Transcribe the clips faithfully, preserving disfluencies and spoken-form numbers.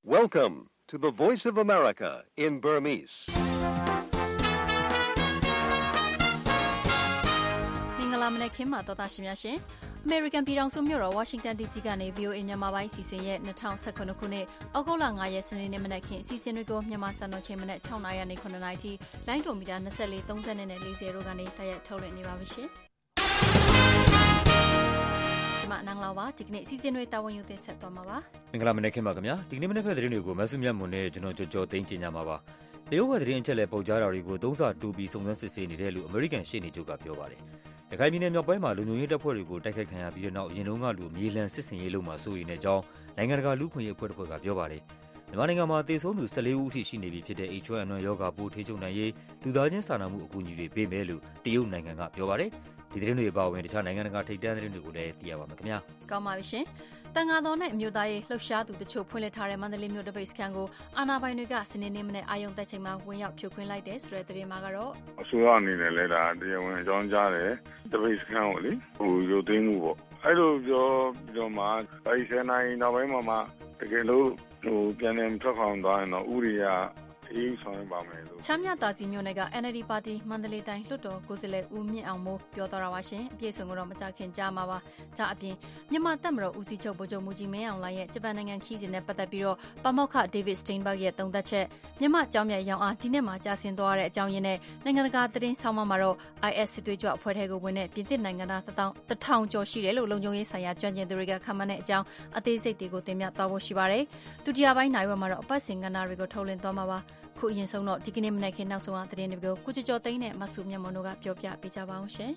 Welcome to the Voice of America in Burmese. မင်္ဂလာမနက်ခင်းမှာတော်တာရှင်များရှင် American ပြည်ထောင်စုမြို့တော် Washington ဒီ စီ ကနေ ဗွီအိုအေ မြန်မာပိုင်းစီစဉ်ရဲ့၂၀၁၇ခုနှစ်ဩဂုတ်လ၅ရက်စနေနေ့မနက်ခင်းအစီအစဉ်တွေကိုမြန်မာစံတော်ချိန်မနက်၆နာရီကနေ၇နာရီထိလိုင်းဒိုမီတာ၂၄ ၃၀နဲ့၄၀တို့ကနေတိုက်ရိုက်ထုတ်လွှင့်နေပါပြီရှင်မနင်္ဂလာပါဒီကနေ့အစီအစဉ်တွေတာဝန်ယူတင်ဆက်သွားမှာပါမင်္ဂလာမနက်ခင်းပါခင်ဗျာဒီကနေ့မနက်ဖက်သတင်းတွေကိုမဆုမြတ်မွန်နဲ့ကျွန်တော်ကြော်ကြော်သိန်းကျင်ကြမှာပါတရုတ်ဝက်သတင်းအချက်လက်ပေါက်ကြားတာတွေကိုသုံးစာတူပြီးစုံစမ်းစစ်ဆေးနေတယ်လို့အမေရိကန်ရှေ့နေချုပ်ကပြောပါတယ်ရခိုင်ပြည်နယ်မြောက်ပိုင်းမှာလူမျိုးရေးတပ်ဖွဲ့တွေကိုတိုက်ခိုက်ခံရပြီးတဲ့နောက်အရင်တုန်းကလူမြေလံစစ်စင်ရေးလုံးမှာစိုးရိမ်တဲ့အကြောင်းနိုင်ငံတကာလူ့ခွင့်ရေးအဖွဲ့တစ်ဖွဲ့ကပြောပါတယ်မြန်မာနိုင်ငံမှာသေဆုံးသူ၁၄ဦးအထိရှိနေပြီဖြစ်တဲ့ H one N one ရောဂါပိုးထိချုပ်နိုင်ရေးလူသားချင်းစာနာမှုအကူအညီတွေပေးမယ်လို့တရုတ်နိုင်ငံကပြောပါတယ်ဒီသတင်းတွေအပါအဝင်တခြားနိုင်ငံတကာထိပ်တန်းသတင်းတွေကိုလည်းသိရပါမယ်ခင်ဗျာကောင်းပါပြီရှင်တန်ငါတော်နဲ့အမျိုးသားရေးလှုပ်ရှားသူတချို့ဖွင့်လှစ်ထားတဲ့မန္တလေးမြို့တပိတ်စခန်းကိုအာဏာပိုင်တွေကစနေနေ့မနေ့အာရုံတက်ချိန်မှာဝင်ရောက်ဖြိုခွင်းလိုက်တဲ့ဆိုတဲ့သတင်းမှာကတော့အစိုးရအနေနဲ့လည်းဒါတရားဝင်အကြောင်းကြားတယ်တပိတ်စခန်းကိုလေဟိုရုပ်သိမ်းမှုပေါ့အဲ့လိုပြောပြီးတော့မှအဲဒီဆယ်နာရီနောက်ပိုင်းမှာမှတကယ်လို့ဟိုပြန်နေထွက်ခွာသွားရင်တော့ဥရိယအေးဆောင်ပါမယ်လို့ချမ်းမြတာစီမျိုးနဲ့က N L D ပါတီမန္တလေးတိုင်းလွှတ်တော်ကိုယ်စားလှယ်ဦးမြင့်အောင်မိုးပြောသွားတာပါရှင်အပြည့်စုံကတော့မကြခင်ကြားမှာပါဒါအပြင်မြန်မာတပ်မတော်ဦးစီးချုပ်ဗိုလ်ချုပ်မူကြီးမင်းအောင်လှိုင်ရဲ့ဂျပန်နိုင်ငံခီးစဉ်နဲ့ပတ်သက်ပြီးတော့ပမောက္ခ David Steinberg ရဲ့သုံးသပ်ချက်မြန်မာကြောင်းမြတ်ရောင်အားဒီနေ့မှကြာဆင်းသွားတဲ့အကြောင်းရင်းနဲ့နိုင်ငံတကာသတင်းဆောင်မမှာတော့ I S စစ်သွေးကြွအဖွဲ့ထဲကိုဝင်တဲ့ပြင်သစ်နိုင်ငံသားတစ်ထောင်ကျော်ရှိတယ်လို့လုံခြုံရေးဆိုင်ရာကျွမ်းကျင်သူတွေကခန့်မှန်းတဲ့အကြောင်းအသေးစိတ်တွေကိုတင်ပြသွားဖို့ရှိပါတယ်ဒုတိယပိုင်းနိုင်ဝက်မှာတော့အပတ်စဉ်ကဏ္ဍတွေကိုထုတ်လွှင့်သွားမှာပါခုအရင်ဆုံးတော့ဒီကနေ့မနေ့ကနောက်ဆုံးသတင်းတွေကိုကိုကျော်ကျော်သိန်းနဲ့မဆုမြတ်မွန်တို့ကပြောပြပေးကြပါအောင်ရှင်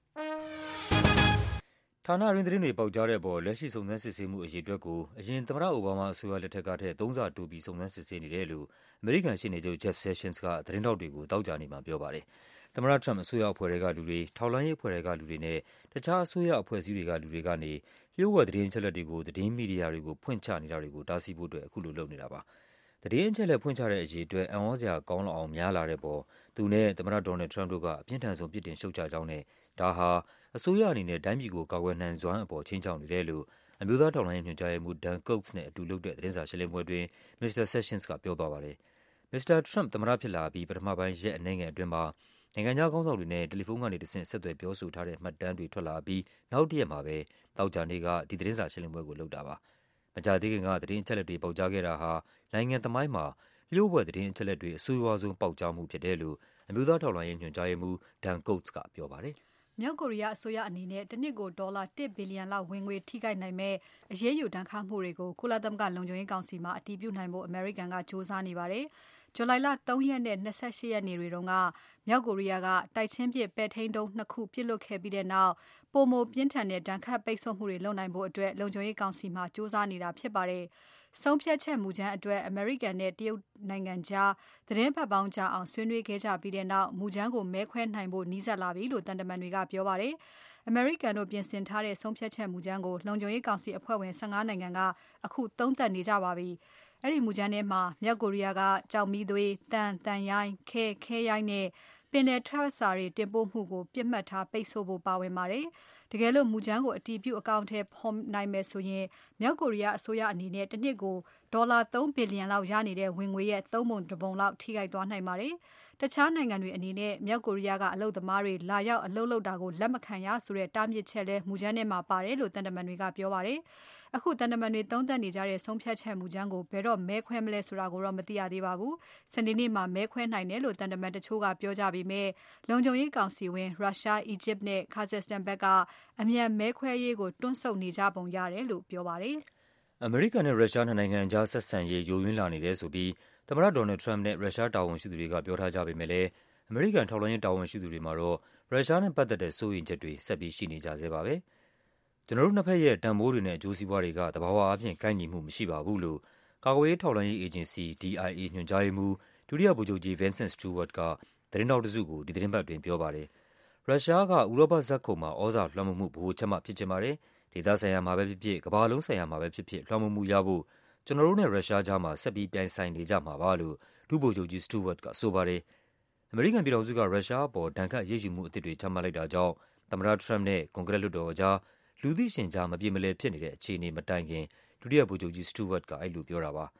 ဌာနရင်းသတင်းတွေပေါက်ကြားတဲ့အပေါ်လက်ရှိစုံစမ်းစစ်ဆေးမှုအရေးအတွက်ကိုအရင်သမ္မတအိုဘားမားအစိုးရလက်ထက်ကထက်သုံးဆတိုးပြီးစုံစမ်းစစ်ဆေးနေတယ်လို့အမေရိကန်ရှေ့နေချုပ် Jeff Sessions ကသတင်းထောက်တွေကိုတောက်ကြနေမှာပြောပါတယ်သမ္မတ Trump အစိုးရအဖွဲ့တွေကလူတွေထောက်လှမ်းရေးအဖွဲ့တွေကလူတွေနဲ့တခြားအစိုးရအဖွဲ့အစည်းတွေကလူတွေကနေလျှို့ဝှက်သတင်းချက်လက်တွေကိုသတင်းမီဒီယာတွေကိုဖွင့်ချနေတာတွေကိုတားဆီးဖို့အတွက်အခုလိုလုပ်နေတာပါသတင်းအချက်လက်ဖွင့်ချတဲ့အရေးအတွက်အံ့ဩစရာကောင်းလောက်အောင်များလာတဲ့ပေါ်သူနဲ့သမ္မတ Donald Trump တို့ကအပြင်းထန်ဆုံးပြစ်တင်ရှုတ်ချကြောင်းနဲ့ဒါဟာအစိုးရအနေနဲ့တိုင်းပြည်ကိုကာကွယ်နိုင်စွမ်းအပေါ်ခြိမ်းခြောက်နေတယ်လို့အမျိုးသားထောက်လှမ်းရေးညွှန်ကြားရေးမှူး Dan Coats နဲ့အတူလုပ်တဲ့သတင်းစာရှင်းလင်းပွဲအတွင်း မစ္စတာ Sessions ကပြောသွားပါတယ်။ မစ္စတာ Trump သမ္မတဖြစ်လာပြီးပထမပိုင်းရက်အနည်းငယ်အတွင်းမှာနိုင်ငံခြားခေါင်းဆောင်တွေနဲ့တယ်လီဖုန်းကနေတဆင့်ဆက်သွယ်ပြောဆိုထားတဲ့မှတ်တမ်းတွေထွက်လာပြီးနောက်တရက်မှာပဲသောကြာနေ့ကဒီသတင်းစာရှင်းလင်းပွဲကိုလုပ်တာပါမကြာသေးခင်ကသတင်းအချက်လက်တွေပေါက်ကြားခဲ့တာဟာနိုင်ငံသမိုင်းမှာလျှို့ဝှက်သတင်းအချက်လက်တွေအဆိုးရွားဆုံးပေါက်ကြားမှုဖြစ်တယ်လို့အမျိုးသားထောက်လှမ်းရေးညွှန်ကြားရေးမှူး Dan Coats ကပြောပါတယ်။မြောက်ကိုရီးယားအစိုးရအနေနဲ့တစ်နှစ်ကိုဒေါ်လာတစ်ဘီလီယံလောက်ဝင်ငွေထိခိုက်နိုင်မဲ့အရေးယူဒဏ်ခတ်မှုတွေကိုကုလသမဂ္ဂလုံခြုံရေးကောင်စီမှာအတည်ပြုနိုင်ဖို့အမေရိကန်ကစ조사နေပါတယ်။ဇူလိုင်လ၃ရက်နဲ့၂၈ရက်နေ့တွေတုန်းကမြောက်ကိုရီးယားကတိုက်ချင်းပစ်ပဲ့ထိန်းဒုံးနှစ်ခုပစ်လွတ်ခဲ့ပြီးတဲ့နောက်ပိုမိုပြင်းထန်တဲ့ဒဏ်ခတ်ပိတ်ဆို့မှုတွေလုပ်နိုင်ဖို့အတွက်လုံခြုံရေးကောင်စီမှာစ조사နေတာဖြစ်ပါတယ်။ဆုံးဖြတ်ချက်မူကြမ်းအတွက်အမေရိကန်နဲ့တရုတ်နိုင်ငံကြားသတင်းပတ်ပေါင်းကြအောင်ဆွေးနွေးခဲ့ကြပြီးတဲ့နောက်မူကြမ်းကိုမဲခွဲနိုင်ဖို့နှီးစပ်လာပြီလို့တန်တမန်တွေကပြောပါတယ်။အမေရိကန်တို့ပြင်ဆင်ထားတဲ့ဆုံးဖြတ်ချက်မူကြမ်းကိုလုံခြုံရေးကောင်စီအဖွဲ့ဝင်၁၅နိုင်ငံကအခုသုံးသပ်နေကြပါပြီ။အဲ့ဒီမူကြမ်းထဲမှာမြောက်ကိုရီးယားကကြောက်မီးသွေး၊တန်တန်ရိုင်း၊ခဲခဲရိုင်းနဲ့ပင်လယ်ထွက်စာတွေတင်ပို့မှုကိုပြစ်မှတ်ထားပိတ်ဆို့ဖို့ပါဝင်ပါတယ်။တကယ်လို့မူကြမ်းကိုအတည်ပြုအကောင့်ထဲဖော်နိုင်မယ်ဆိုရင်မြောက်ကိုရီးယားအစိုးရအနေနဲ့တစ်နှစ်ကိုဒေါ်လာ၃ဘီလီယံလောက်ရနေတဲ့ဝင်ငွေရဲ့သုံးပုံတစ်ပုံလောက်ထိခိုက်သွားနိုင်ပါတယ်။တခြားနိုင်ငံတွေအနေနဲ့မြောက်ကိုရီးယားကအလုပ်သမားတွေလာရောက်အလုပ်လုပ်တာကိုလက်မခံရဆိုတဲ့တားမြစ်ချက်လဲမူကြမ်းထဲမှာပါတယ်လို့တန်တမန်တွေကပြောပါတယ်။အခုတန်တမန်တွေသုံးသပ်နေကြတဲ့ဆုံးဖြတ်ချက်မူကြမ်းကိုဘယ်တော့မဲခွဲမလဲဆိုတာကိုတော့မသိရသေးပါဘူး။စနေနေ့မှာမဲခွဲနိုင်တယ်လို့တန်တမန်တချို့ကပြောကြပေမဲ့လုံခြုံရေးကောင်စီဝင်ရုရှား၊အီဂျစ်နဲ့ကာဇက်စတန်ဘက်ကအမြန်မဲခွဲရေးကိုတွန်းဆုတ်နေကြပုံရတယ်လို့ပြောပါတယ်။အမေရိကန်နဲ့ရုရှားနှစ်နိုင်ငံအကြားဆက်ဆံရေးယိုယွင်းလာနေတယ်ဆိုပြီးသမ္မတ Donald Trump နဲ့ရုရှားတာဝန်ရှိသူတွေကပြောထားကြပေမဲ့လည်းအမေရိကန်ထောက်လှမ်းရေးတာဝန်ရှိသူတွေမှာတော့ရုရှားနဲ့ပတ်သက်တဲ့စိုးရိမ်ချက်တွေဆက်ပြီးရှိနေကြဆဲပါပဲ။ကျွန်တော်တို့နှစ်ဖက်ရဲ့တန်ဖိုးတွေနဲ့အကျိုးစီးပွားတွေကသဘာဝအဖြစ်ကိုက်ညီမှုမရှိပါဘူးလို့ကာကွယ်ရေးထောက်လှမ်းရေးအေဂျင်စီ D I A ညွှန်ကြားရေးမှူးဒုတိယဗိုလ်ချုပ်ကြီး Vincent Stewart ကသတင်းထောက်တစုကိုဒီသတင်းပတ်အတွင်းပြောပါတယ်။ရုရှားကဥရောပဇက်ခုံမှာဩဇာလွှမ်းမိုးမှုဗဟိုချက်မှဖြစ်ချင်ပါတယ်။ဒေသဆိုင်ရာမှာပဲဖြစ်ဖြစ်ကမ္ဘာလုံးဆိုင်ရာမှာပဲဖြစ်ဖြစ်လွှမ်းမိုးမှုရဖို့ကျွန်တော်တို့နဲ့ရုရှားကြားမှာဆက်ပြီးပြိုင်ဆိုင်နေကြမှာပါလို့ဒုဗိုလ်ချုပ်ကြီး Stewart ကဆိုပါတယ်။အမေရိကန်ပြည်ထောင်စုကရုရှားအပေါ်ဒဏ်ခတ်အရေးယူမှုအသစ်တွေချမှတ်လိုက်တာကြောင့်သမ္မတ Trump နဲ့ကွန်ဂရက်လွှတ်တော်အကြားလူသိရှင်ကြားမပြေမလည်ဖြစ်နေတဲ့အခြေအနေမတိုင်ခင်ဒုတိယဗိုလ်ချုပ်ကြီး Stewart ကအဲ့လိုပြောတာပါ။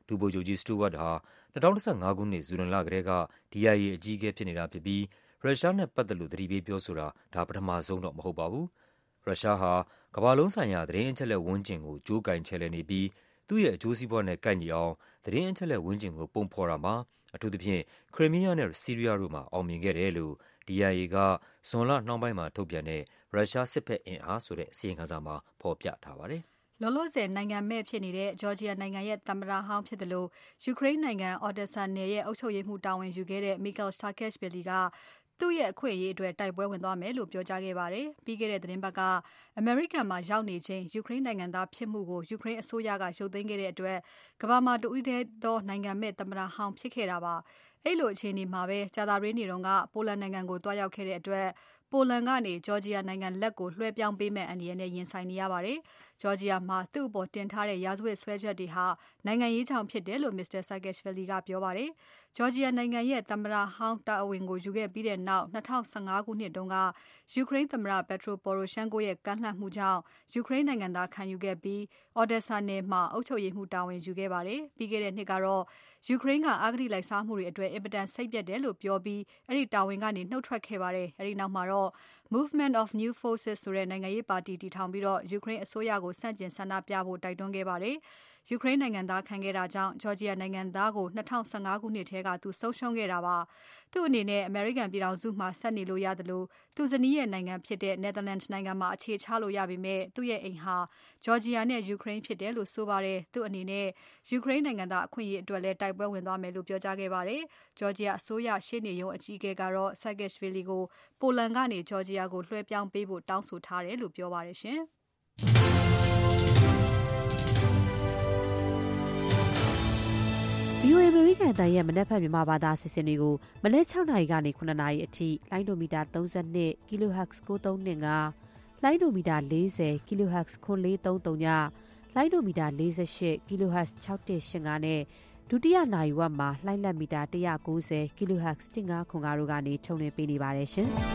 ဒုဗိုလ်ချုပ်ကြီး Stewart ဟာ၂၀၁၅ခုနှစ်ဇူလိုင်လကတည်းက ဒီ အိုင် အေ အကြီးအကဲဖြစ်နေတာဖြစ်ပြီး ရုရှားနဲ့ပတ်သက်လို့ သတိပေးပြောဆိုတာ ဒါပထမဆုံးတော့မဟုတ်ပါဘူး။ ရုရှားဟာကမ္ဘာလုံးဆိုင်ရာသတင်းအချက်အလက်ဝန်းကျင်ကိုကြိုးကိုင်ချယ်လှယ်နေပြီး သူ့ရဲ့အကျိုးစီးပွားနဲ့ကိုက်ညီအောင် သတင်းအချက်အလက်ဝန်းကျင်ကိုပုံဖော်တာမှာ အထူးသဖြင့် ခရိုမီးယားနဲ့ဆီးရီးယားတို့မှာ အောင်မြင်ခဲ့တယ်လို့ ဒီ အိုင် အေ က ဇွန်လနှောင်းပိုင်းမှာထုတ်ပြန်တဲ့ ရုရှားစစ်ဘက်အင်အားဆိုတဲ့အစီရင်ခံစာမှာဖော်ပြထားပါတယ်။လောလောဆယ်နိုင်ငံမဲ့ဖြစ်နေတဲ့ ဂျော်ဂျီယာနိုင်ငံရဲ့သမ္မတဟောင်းဖြစ်သလို ယူကရိန်းနိုင်ငံ Odesa နယ်ရဲ့အုပ်ချုပ်ရေးမှူးတာဝန်ယူခဲ့တဲ့ Mikhail Saakashvili ကသူ့ရဲ့အခွင့်အရေးအတွက်တိုက်ပွဲဝင်သွားမယ်လို့ပြောကြားခဲ့ပါတယ်။ ပြီးခဲ့တဲ့သီတင်းပတ်က အမေရိကန်မှာရောက်နေချိန် ယူကရိန်းနိုင်ငံသားဖြစ်မှုကို ယူကရိန်းအစိုးရကရုပ်သိမ်းခဲ့တဲ့အတွက် ကမ္ဘာမှာတဦးတည်းသောနိုင်ငံမဲ့သမ္မတဟောင်းဖြစ်ခဲ့တာပါ။ အဲဒီလိုအခြေအနေမှာပဲ ကြာသပတေးနေ့တုန်းက ပိုလန်နိုင်ငံကိုသွားရောက်ခဲ့တဲ့အတွက် ပိုလန်ကနေ ဂျော်ဂျီယာနိုင်ငံလက်ကိုလွှဲပြောင်းပေးမယ့်အန္တရာယ်နဲ့ရင်ဆိုင်နေရပါတယ်။ ဂျော်ဂျီယာမှာသူ့အပေါ်တင်ထားတဲ့ရာဇဝတ်စွဲချက်တွေဟာ နိုင်ငံရေးကြောင့်ဖြစ်တယ်လို့ Mr. Saakashvili ကပြောပါတယ်။ ဂျော်ဂျီယာနိုင်ငံရဲ့သမ္မတဟောင်းတာဝန်ကိုယူခဲ့ပြီးနောက် ၂၀၁၅ခုနှစ်တုန်းက ယူကရိန်းသမ္မတ Petro Poroshenko ရဲ့ကမ်းလှမ်းမှုကြောင့် ယူကရိန်းနိုင်ငံသားခံယူခဲ့ပြီး Odesa နယ်မှာအုပ်ချုပ်ရေးမှူးတာဝန်ယူခဲ့ပါတယ်။ ပြီးခဲ့တဲ့နှစ်ကတော့ ယူကရိန်းက အဂတိလိုက်စားမှုတွေအတွက် အင်မတန်စိတ်ပျက်တယ်လို့ပြောပြီး အဲဒီတာဝန်ကနေနုတ်ထွက်ခဲ့ပါတယ်။ အဲဒီနောက်မှာတော့ Movement of New Forces ဆိုတဲ့နိုင်ငံရေးပါတီတည်ထောင်ပြီး ယူကရိန်းအစိုးရကိုဆန့်ကျင်ဆန္ဒပြဖို့တိုက်တွန်းခဲ့ပါတယ်။ ယူကရိန်းနိုင်ငံသားခံခဲ့တာကြောင့် ဂျော်ဂျီယာနိုင်ငံသားကို ၂၀၁၅ခုနှစ်ထဲက သူဆုံးရှုံးခဲ့တာပါ။ သူ့အနေနဲ့ အမေရိကန်ပြည်ထောင်စုမှာဆက်နေလို့ရသလို သူ့ဇနီးရဲ့နိုင်ငံဖြစ်တဲ့ Netherlands နိုင်ငံမှာအခြေချလို့ရပေမဲ့ သူ့ရဲ့အိမ်ဟာ ဂျော်ဂျီယာနဲ့ယူကရိန်းဖြစ်တယ်လို့ဆိုပါတယ်။ သူ့အနေနဲ့ ယူကရိန်းနိုင်ငံသားအခွင့်အရေးအတွက်လည်းတိုက်ပွဲဝင်သွားမယ်လို့ပြောကြားခဲ့ပါတယ်။ ဂျော်ဂျီယာအစိုးရရှေ့နေရုံးအကြီးအကဲကတော့ Saakashvili ကိုပိုလန်ကနေ ဂျော်ဂျီယာကိုလွှဲပြောင်းပေးဖို့တောင်းဆိုထားတယ်လို့ပြောပါတယ်ရှင်။ဗွီအိုအေ အမေရိကန်အသံရဲ့မနက်ဖြန်မြန်မာဘာသာအစီအစဉ်တွေကိုမနက်၆နာရီကနေ၇နာရီအထိလိုင်းဒိုမီတာသုံး၂ kilohertz ကိုးသုံး၂၅ လိုင်းဒိုမီတာ၄၀ kilohertz ခွန်လေးသုံးသုံး လိုင်းဒိုမီတာ၄၈ kilohertz ၆၁၈၅ နဲ့ဒုတိယနာရီဝက်မှာလှိုင်းလက်မီတာ၁၉၀ kilohertz ၁၅ခွန်၅တို့ကနေထုတ်လွှင့်ပေးနေပါတယ်ရှင်။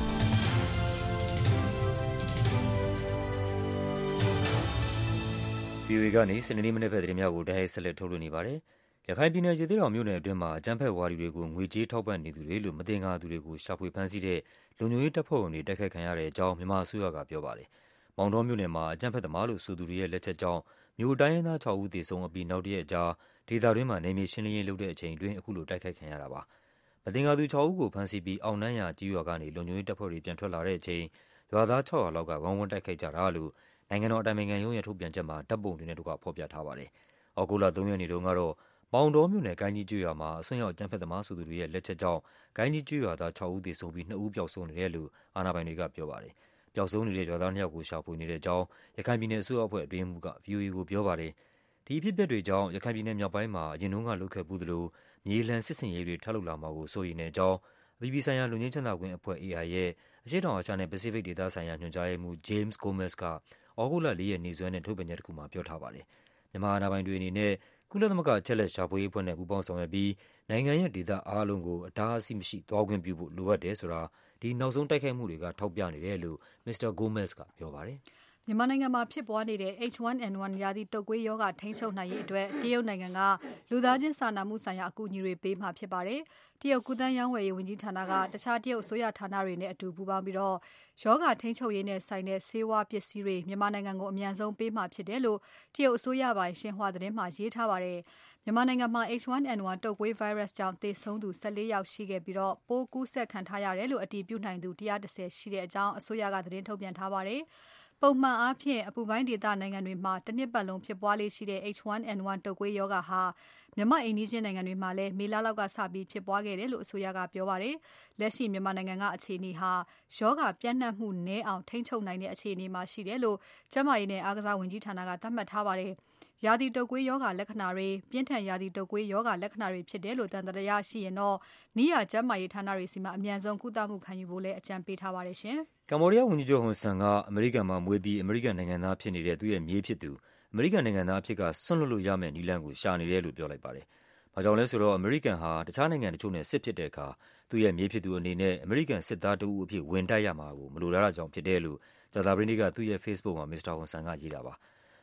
ဗွီအိုအေကနေစနေနေ့မနက်ဘက်သတင်းများကိုတိုက်ရိုက်ဆက်လက်ထုတ်လွှင့်နေပါတယ်။ ရခိုင်ပြည်နယ်ရသေ့တောင်မြို့နယ်အတွင်းမှာအကြမ်းဖက်ဝါဒီတွေကိုငွေကြေးထောက်ပံ့နေသူတွေလို့မသင်္ကာသူတွေကိုရှာဖွေဖမ်းဆီးတဲ့လုံခြုံရေးတပ်ဖွဲ့ဝင်တွေတိုက်ခိုက်ခံရတဲ့အကြောင်းမြန်မာအစိုးရကပြောပါတယ်။မောင်တောမြို့နယ်မှာအကြမ်းဖက်သမားလို့ဆိုသူတွေရဲ့လက်ချက်ကြောင့်မြို့တိုင်းရင်းသားခြောက်ဦးသေဆုံးအပြီးနောက်တရက်အကြာဒေသတွင်းမှာနယ်မြေရှင်းလင်းရေးလုပ်တဲ့အချိန်အတွင်းအခုလိုတိုက်ခိုက်ခံရတာပါ။မသင်္ကာသူခြောက်ဦးကိုဖမ်းဆီးပြီးအောက်နန်းရာကျေးရွာကနေလုံခြုံရေးတပ်ဖွဲ့တွေပြန်ထွက်လာတဲ့အချိန်ရွာသားခြောက်ရာလောက်ကဝိုင်းဝန်းတိုက်ခိုက်ကြတာလို့နိုင်ငံတော်အတိုင်ပင်ခံရုံးရဲ့ထုတ်ပြန်ချက်မှာဓာတ်ပုံတွေနဲ့တကွဖော်ပြထားပါတယ်။ဩဂုတ်လသုံးရက်နေ့တုန်းကတော့မောင်တောမြို့နယ်ကိုင်းကြီးကျေးရွာမှာအစွန်းရောက်အကြမ်းဖက်သမားဆိုသူတွေရဲ့လက်ချက်ကြောင့်ကိုင်းကြီးကျေးရွာသားခြောက်ဦးသေဆုံးပြီးနှစ်ဦးပျောက်ဆုံးနေတယ်လို့အာဏာပိုင်တွေကပြောပါတယ်။ပျောက်ဆုံးနေတဲ့ရွာသားနှစ်ယောက်ကိုရှာဖွေနေတဲ့အကြောင်းရခိုင်ပြည်နယ်အစိုးရအဖွဲ့အတွင်းရေးမှူးက ဗွီအိုအေကိုပြောပါတယ်။ဒီအဖြစ်အပျက်တွေကြောင့်ရခိုင်ပြည်နယ်မြောက်ပိုင်းမှာအရင်တုန်းကလုပ်ခဲ့ဖူးသလိုမြေလှန်စစ်ဆင်ရေးတွေထပ်လုပ်လာမှာကိုစိုးရိမ်တဲ့အကြောင်းအပြည်ပြည်ဆိုင်ရာလွတ်ငြိမ်းချမ်းသာခွင့်အဖွဲ့ A I ရဲ့အရှေ့တောင်အာရှနဲ့ပစိဖိတ်ဒေသဆိုင်ရာညွှန်ကြားရေးမှူး James Gomez ကဩဂုတ်လလေးရက်နေ့စွဲနဲ့ထုတ်ပြန်ချက်တခုမှာပြောထားပါတယ်။မြန်မာအာဏာပိုင်တွေအနေနဲ့ကုလသမဂ္ဂအချက်အလက်ရှာဖွေရေးအဖွဲ့နဲ့ပူးပေါင်းဆောင်ရွက်ပြီးနိုင်ငံရဲ့ဒေသအားလုံးကိုအတားအဆီးမရှိသွားခွင့်ပြုဖို့လိုအပ်တယ်ဆိုတာဒီနောက်ဆုံးတိုက်ခိုက်မှုတွေကထောက်ပြနေတယ်လို့ မစ္စတာ Gomez ကပြောပါတယ်။မြန်မာနိုင်ငံမှာဖြစ်ပွားနေတဲ့ H one N one ရာသီတုပ်ကွေးရောဂါထိန်းချုပ်နိုင်ရေးအတွက်တရုတ်နိုင်ငံကလူသားချင်းစာနာမှုဆိုင်ရာအကူအညီတွေပေးမှာဖြစ်ပါတယ်။တရုတ်ကူးသန်းရောင်းဝယ်ရေးဝန်ကြီးဌာနကတခြားတရုတ်အစိုးရဌာနတွေနဲ့အတူပူးပေါင်းပြီးရောဂါထိန်းချုပ်ရေးနဲ့ဆိုင်တဲ့ဆေးဝါးပစ္စည်းတွေမြန်မာနိုင်ငံကိုအမြန်ဆုံးပေးမှာဖြစ်တယ်လို့တရုတ်အစိုးရပိုင်ရှင်ဟွာသတင်းမှာရေးထားပါတယ်။မြန်မာနိုင်ငံမှာ H one N one တုပ်ကွေး virus ကြောင့်သေဆုံးသူ၁၄ယောက်ရှိခဲ့ပြီးပိုးကူးစက်ခံထားရတယ်လို့အတည်ပြုနိုင်သူ၁၁၀ရှိတဲ့အကြောင်းအစိုးရကသတင်းထုတ်ပြန်ထားပါတယ်။ပုံမှန်အားဖြင့်အပူပိုင်းဒေသနိုင်ငံတွေမှာတနှစ်ပတ်လုံးဖြစ်ပွားလေ့ရှိတဲ့ H one N one တုပ်ကွေးရောဂါဟာမြန်မာအိမ်နီးချင်းနိုင်ငံတွေမှာလည်းမေလလောက်ကစပြီးဖြစ်ပွားခဲ့တယ်လို့အစိုးရကပြောပါတယ်။လက်ရှိမြန်မာနိုင်ငံကအခြေအနေဟာရောဂါပြန့်နှံ့မှုနည်းအောင်ထိန်းချုပ်နိုင်တဲ့အခြေအနေမှာရှိတယ်လို့ကျန်းမာရေးနဲ့အားကစားဝန်ကြီးဌာနကသတ်မှတ်ထားပါတယ်။ရာသီတုပ်ကွေးရောဂါလက္ခဏာတွေပြင်းထန်ရာသီတုပ်ကွေးရောဂါလက္ခဏာတွေဖြစ်တယ်လို့သံသယရှိရင်တော့နီးရာကျန်းမာရေးဌာနတွေဆီမှာအမြန်ဆုံးကုသမှုခံယူဖို့လည်းအကြံပေးထားပါတယ်ရှင်။ကမ္ဘောဒီးယားဝန်ကြီးချုပ်ဟွန်ဆန်ကအမေရိကန်မှာမွေးပြီးအမေရိကန်နိုင်ငံသားဖြစ်နေတဲ့သူ့ရဲ့မြေးဖြစ်သူအမေရိကန်နိုင်ငံသားအဖြစ်ကစွန့်လွှတ်လို့ရမယ့်နည်းလမ်းကိုရှာနေတယ်လို့ပြောလိုက်ပါတယ်။ဘာကြောင့်လဲဆိုတော့အမေရိကန်ဟာတခြားနိုင်ငံတချို့နဲ့စစ်ဖြစ်တဲ့အခါသူ့ရဲ့မြေးဖြစ်သူအနေနဲ့အမေရိကန်စစ်သားတဦးအဖြစ်ဝင်တိုက်ရမှာကိုမလိုလားတာကြောင့်ဖြစ်တယ်လို့ကြာသပတေးနေ့ကသူ့ရဲ့ Facebook မှာမစ္စတာဟွန်ဆန်ကရေးတာပါ။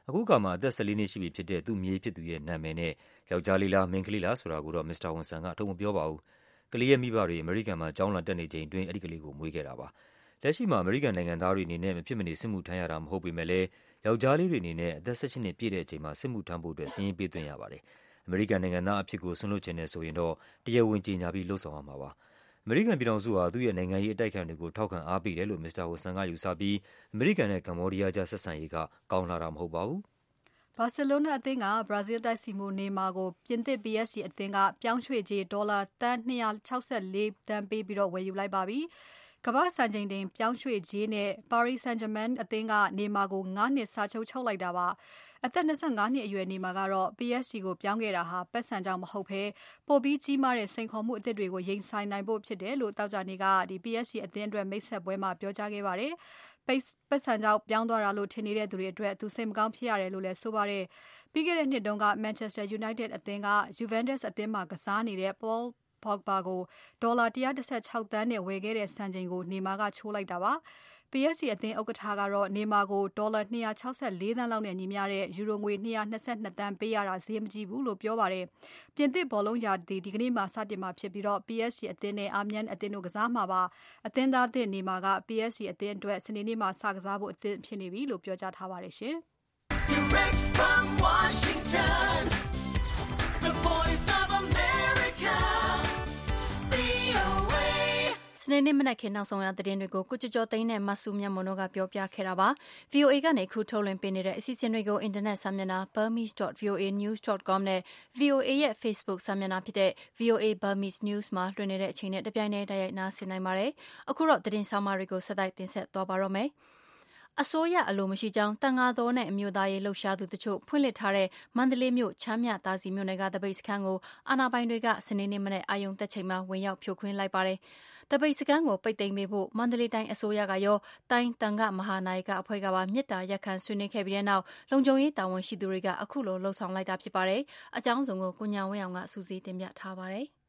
အခုအခါမှာအသက်၁၄နှစ်ရှိပြီဖြစ်တဲ့သူ့မြေးဖြစ်သူရဲ့နာမည်နဲ့ယောက်ျားလေးလားမိန်းကလေးလားဆိုတာကိုတော့မစ္စတာဝန်ဆန်ကထုတ်မပြောပါဘူး။ကလေးရဲ့မိဘတွေအမေရိကန်မှာကျောင်းလာတက်နေချိန်အတွင်းအဲဒီကလေးကိုမွေးခဲ့တာပါ။လက်ရှိမှာအမေရိကန်နိုင်ငံသားတွေအနေနဲ့မဖြစ်မနေစစ်မှုထမ်းရတာမဟုတ်ပေမဲ့လည်းယောက်ျားလေးတွေအနေနဲ့အသက်၁၈နှစ်ပြည့်တဲ့အချိန်မှာစစ်မှုထမ်းဖို့အတွက်စာရင်းပေးသွင်းရပါတယ်။အမေရိကန်နိုင်ငံသားအဖြစ်ကိုဆွလွတ်ချင်တယ်ဆိုရင်တော့တရားဝင်ကြေညာပြီးလှုပ်ဆောင်ရမှာပါ။အမေရိကန်ပြည်ထောင်စုဟာသူ့ရဲ့နိုင်ငံရေးအတိုက်အခံတွေကိုထောက်ခံအားပေးတယ်လို့မစ္စတာဝတ်ဆန်ကယူဆပြီးအမေရိကန်နဲ့ကမ္ဘောဒီးယားကြားဆက်ဆံရေးကကောင်းလာတာမဟုတ်ပါဘူး။ဘာစီလိုနာအသင်းကဘရာဇီးတိုက်စီမှုနေမာကိုပြင်သစ် P S G အသင်းကပြောင်းရွှေ့ကြေးဒေါ်လာသန်း၂၆၄သန်းပေးပြီးဝယ်ယူလိုက်ပါပြီ။ကမ္ဘာ့စံချိန်တင်ပြောင်းရွှေ့ကြေးနဲ့ Paris Saint-Germain အသင်းကနေမာကိုငါးနှစ်စာချုပ်ချုပ်လိုက်တာပါ။အသက်၂၅နှစ်အရွယ်နေမာကတော့ P S G ကိုပြောင်းခဲ့တာဟာပတ်စံကြောင့်မဟုတ်ဘဲပိုပြီးကြီးမားတဲ့စိန်ခေါ်မှုအသစ်တွေကိုရင်ဆိုင်နိုင်ဖို့ဖြစ်တယ်လို့သောကြာနေ့က P S G အသင်းအတွက်မိတ်ဆက်ပွဲမှာပြောကြားခဲ့ပါတယ်။ပတ်စံကြောင့်ပြောင်းသွားတာလို့ထင်နေတဲ့သူတွေအတွက်သူစိတ်မကောင်းဖြစ်ရတယ်လို့လည်းဆိုပါတယ်။ပြီးခဲ့တဲ့နှစ်တုန်းက Manchester United အသင်းက Juventus အသင်းမှာကစားနေတဲ့ Paul Pogba ကိုဒေါ်လာ၁၁၆သန်းနဲ့ဝယ်ခဲ့တဲ့စံချိန်ကိုနေမာကချိုးလိုက်တာပါ။ P S G အသင်းဥက္ကဋ္ဌကတော့နေမာကိုဒေါ်လာ၂၆၄သန်းလောက်နဲ့ညီမျှတဲ့ယူရိုငွေ၂၂၂သန်းပေးရတာဈေးမကြီးဘူးလို့ပြောပါတယ်။ပြင်သစ်ဘောလုံးရာသီဒီကနေ့မှစတင်မှာဖြစ်ပြီး P S G အသင်းနဲ့ Amiens အသင်းတို့ကစားမှာပါ။အသင်းသားသစ်နေမာက P S G အသင်းအတွက်စနေနေ့မှာစကစားဖို့အသင့်ဖြစ်နေပြီလို့ပြောကြားထားပါတယ်ရှင်။ Direct from Washington, the voice of America, V O A စနေနေ့မနက်ခင်းနောက်ဆုံးရသတင်းတွေကိုကိုကျော်ကျော်သိန်းနဲ့မဆူမြတ်မွန်တို့ကပြောပြခဲ့တာပါ။ V O A ကနေခုထုတ်လွှင့်ပေးနေတဲ့အစီအစဉ်တွေကိုအင်တာနက်စာမျက်နှာ burmese dot v o a news dot com နဲ့ V O A ရဲ့ Facebook စာမျက်နှာဖြစ်တဲ့ V O A Burmese News မှာလွှင့်နေတဲ့အချိန်နဲ့တပြိုင်တည်းတိုက်ရိုက်နားဆင်နိုင်ပါတယ်။အခုတော့သတင်းဆောင်မတွေကိုဆက်တိုက်တင်ဆက်သွားပါတော့မယ်။အစိုးရအလိုမရှိကြောင်းတန်ဃာတော်နဲ့အမျိုးသားရေးလှုပ်ရှားသူတချို့ဖွင့်လှစ်ထားတဲ့မန္တလေးမြို့ချမ်းမြသာစီမြို့နယ်ကတပိတ်စခန်းကိုအာဏာပိုင်တွေကစနေနေ့မနေ့အာယုံတက်ချိန်မှာဝင်ရောက်ဖြိုခွင်းလိုက်ပါတယ်။တပိတ်စခန်းကိုပိတ်သိမ်းပေးဖို့မန္တလေးတိုင်းအစိုးရကရောတိုင်းတန်ခါမဟာနာယကအဖွဲ့ကပါမေတ္တာရပ်ခံဆွေးနွေးခဲ့ပြီးတဲ့နောက်လုံခြုံရေးတာဝန်ရှိသူတွေကအခုလိုလှုံ့ဆော်လိုက်တာဖြစ်ပါတယ်။အကြောင်းစုံကိုကိုညာဝင်းအောင်ကစူးစီးတင်ပြထားပါတယ်။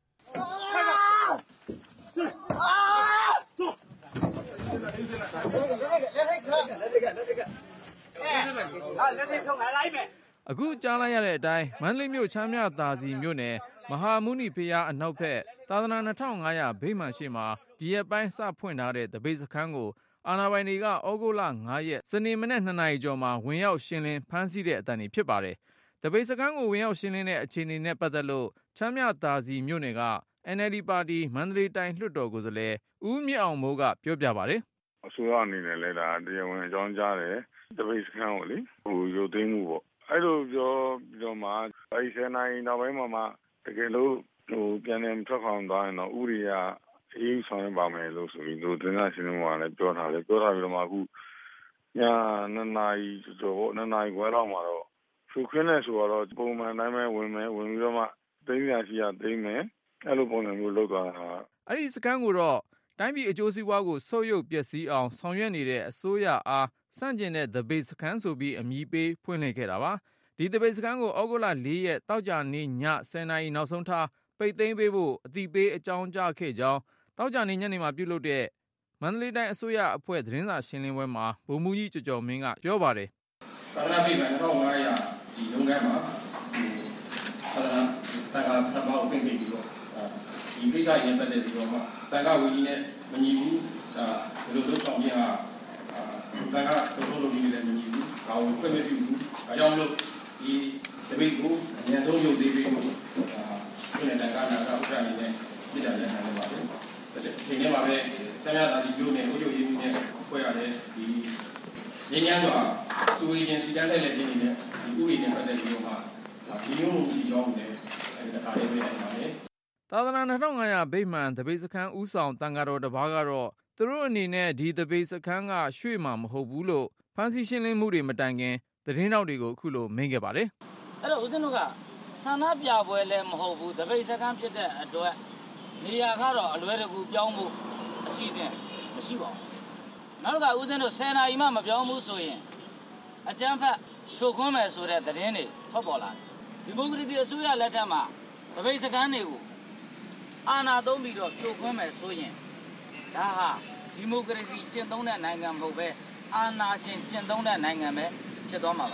အခုကြားလိုက်ရတဲ့အတိုင်းမန္တလေးမြို့ချမ်းမြသာစီမြို့နယ်မဟာမုနိဖျားအနောက်ဘက်သာသနာ၂၅၀၀ဗိမာန်ရှိမှာဒီရက်ပိုင်းစဖွင့်ထားတဲ့တပိတ်စခန်းကိုအာဏာပိုင်တွေကဩဂုတ်လ၅ရက်စနေမနက်၂နာရီကျော်မှာဝင်ရောက်ရှင်းလင်းဖမ်းဆီးတဲ့အတန်တွေဖြစ်ပါတယ်။တပိတ်စခန်းကိုဝင်ရောက်ရှင်းလင်းတဲ့အခြေအနေနဲ့ပတ်သက်လို့ချမ်းမြသာစီမြို့နယ်က N L D ပါတီမန္တလေးတိုင်းလွှတ်တော်ကိုယ်စားလှယ်ဦးမြင့်အောင်မိုးကပြောပြပါတယ်။အစိုးရအနေနဲ့လည်းဒါတရားဝင်အကြောင်းကြားတယ်တပိတ်စခန်းကိုလေဟိုရုပ်သိမ်းမှုပေါ့အဲ့လိုပြောပြီးတော့မှအဲဒီဆယ်နာရီနောက်ပိုင်းမှာမှတကယ်လို့ဟိုပြန်နေထွက်ခွာသွားရင်တော့ဥရိယာအေးဆောင်ရပါမယ်လို့ဆိုပြီးတို့တင်စားရှင်းနေမှာလည်းပြောထားတယ်ပြောထားပြီးတော့မှအခုညနှစ်နာရီကျော်ပေါ့နှစ်နာရီခွဲလောက်မှာတော့ဖူခင်းနေဆိုတော့ပုံမှန်တိုင်းပဲဝင်မယ်ဝင်ပြီးတော့မှသိမ်းရရှိရသိမ်းမယ်အဲ့လိုပုံစံမျိုးလုပ်သွားတာအဲ့ဒီစခန်းကိုတော့တိုင်းပြည်အကျိုးစီးပွားကိုဆုတ်ယုတ်ပျက်စီးအောင်ဆောင်ရွက်နေတဲ့အစိုးရအားစန့်ကျင်တဲ့ The Base စခန်းဆိုပြီးအမည်ပေးဖွင့်လှစ်ခဲ့တာပါဒီ The Base စခန်းကိုဩဂုတ်လ၄ရက်တောက်ကြနေ့ည၁၀နာရီနောက်ဆုံးထားပိတ်သိမ်းပေးဖို့အတိပေးအကြောင်းကြားခဲ့ကြောင်းတောက်ကြနေ့ညနေမှာပြုလုပ်တဲ့မန္တလေးတိုင်းအစိုးရအဖွဲ့သတင်းစာရှင်းလင်းပွဲမှာဗိုလ်မှူးကြီးကျော်ကျော်မင်းကပြောပါတယ်သာသနာ့ပြည်မှာ၂၅၀၀ဒီလုပ်ငန်းမှာသာသနာ့တန်ခါဖတ်ပေါင်းပြင်ပြီးတော့ဒီကိစ္စရင်းပတ်သက်ပြီးတော့မှတန်ခါဝီကြီးနဲ့မညီဘူးဒါဘယ်လိုလုပ်ဆောင်ပြဟာတန်ခါတို့တို့လုပ်ပြီးလည်းမညီဘူးဒါကိုဖွင့်မပြဘူးဒါကြောင့်မလို့ဒီတပိတ်ကိုအញ្ញဆုံးရုပ်သေးပြီးတော့ဒါဒီနေ့တန်ခါနာကဥပဒေနဲ့ပြည်တယ်လည်းနိုင်ပါတယ်ဒီနေ့မှာပဲဆရာသားဒီကျိုးနဲ့ဥပဒေရေးမှုနဲ့ဖွဲ့ရတဲ့ဒီငញ្ញမ်းစွာစုဝေးခြင်းစီတန်းတဲ့လည်းဒီနေ့နဲ့ဒီဥပဒေနဲ့ပတ်သက်ပြီးတော့မှဒီမျိုးလိုကြီးကြောင်းနဲ့အဲဒီတစ်ခါလေးတွေ့ရပါတယ်သာသနာ၂၅၀၀ဗိမာန်တပိတ်စခန်းဦးဆောင်တန်ဃာတော်တစ်ပါးကတော့သူတို့အနေနဲ့ဒီတပိတ်စခန်းကရွှေ့မှာမဟုတ်ဘူးလို့ဖန်စီရှင်းလင်းမှုတွေမတိုင်ခင်သတင်းတောက်တွေကိုအခုလိုမိန့်ခဲ့ပါတယ်အဲ့တော့ဦးဇင်းတို့ကဆန္ဒပြပွဲလည်းမဟုတ်ဘူးတပိတ်စခန်းဖြစ်တဲ့အတွက်နေရာကတော့အလွယ်တကူပြောင်းဖို့အရှိတဲ့မရှိပါဘူးနောက်ကဦးဇင်းတို့ဆယ်နာရီမှမပြောင်းဘူးဆိုရင်အကြမ်းဖက်ဖြိုခွင်းမယ်ဆိုတဲ့သတင်းတွေထွက်ပေါ်လာတယ်ဒီမိုကရေစီအစိုးရလက်ထက်မှာတပိတ်စခန်းတွေကိုအာဏာသုံးပြီးတော့ဖြိုခွင်းမယ်ဆိုရင်ဒါဟာဒီမိုကရေစီကျင့်သုံးတဲ့နိုင်ငံမဟုတ်ပဲအာဏာရှင်ကျင့်သုံးတဲ့နိုင်ငံပဲဖြစ်သွားမှာပါ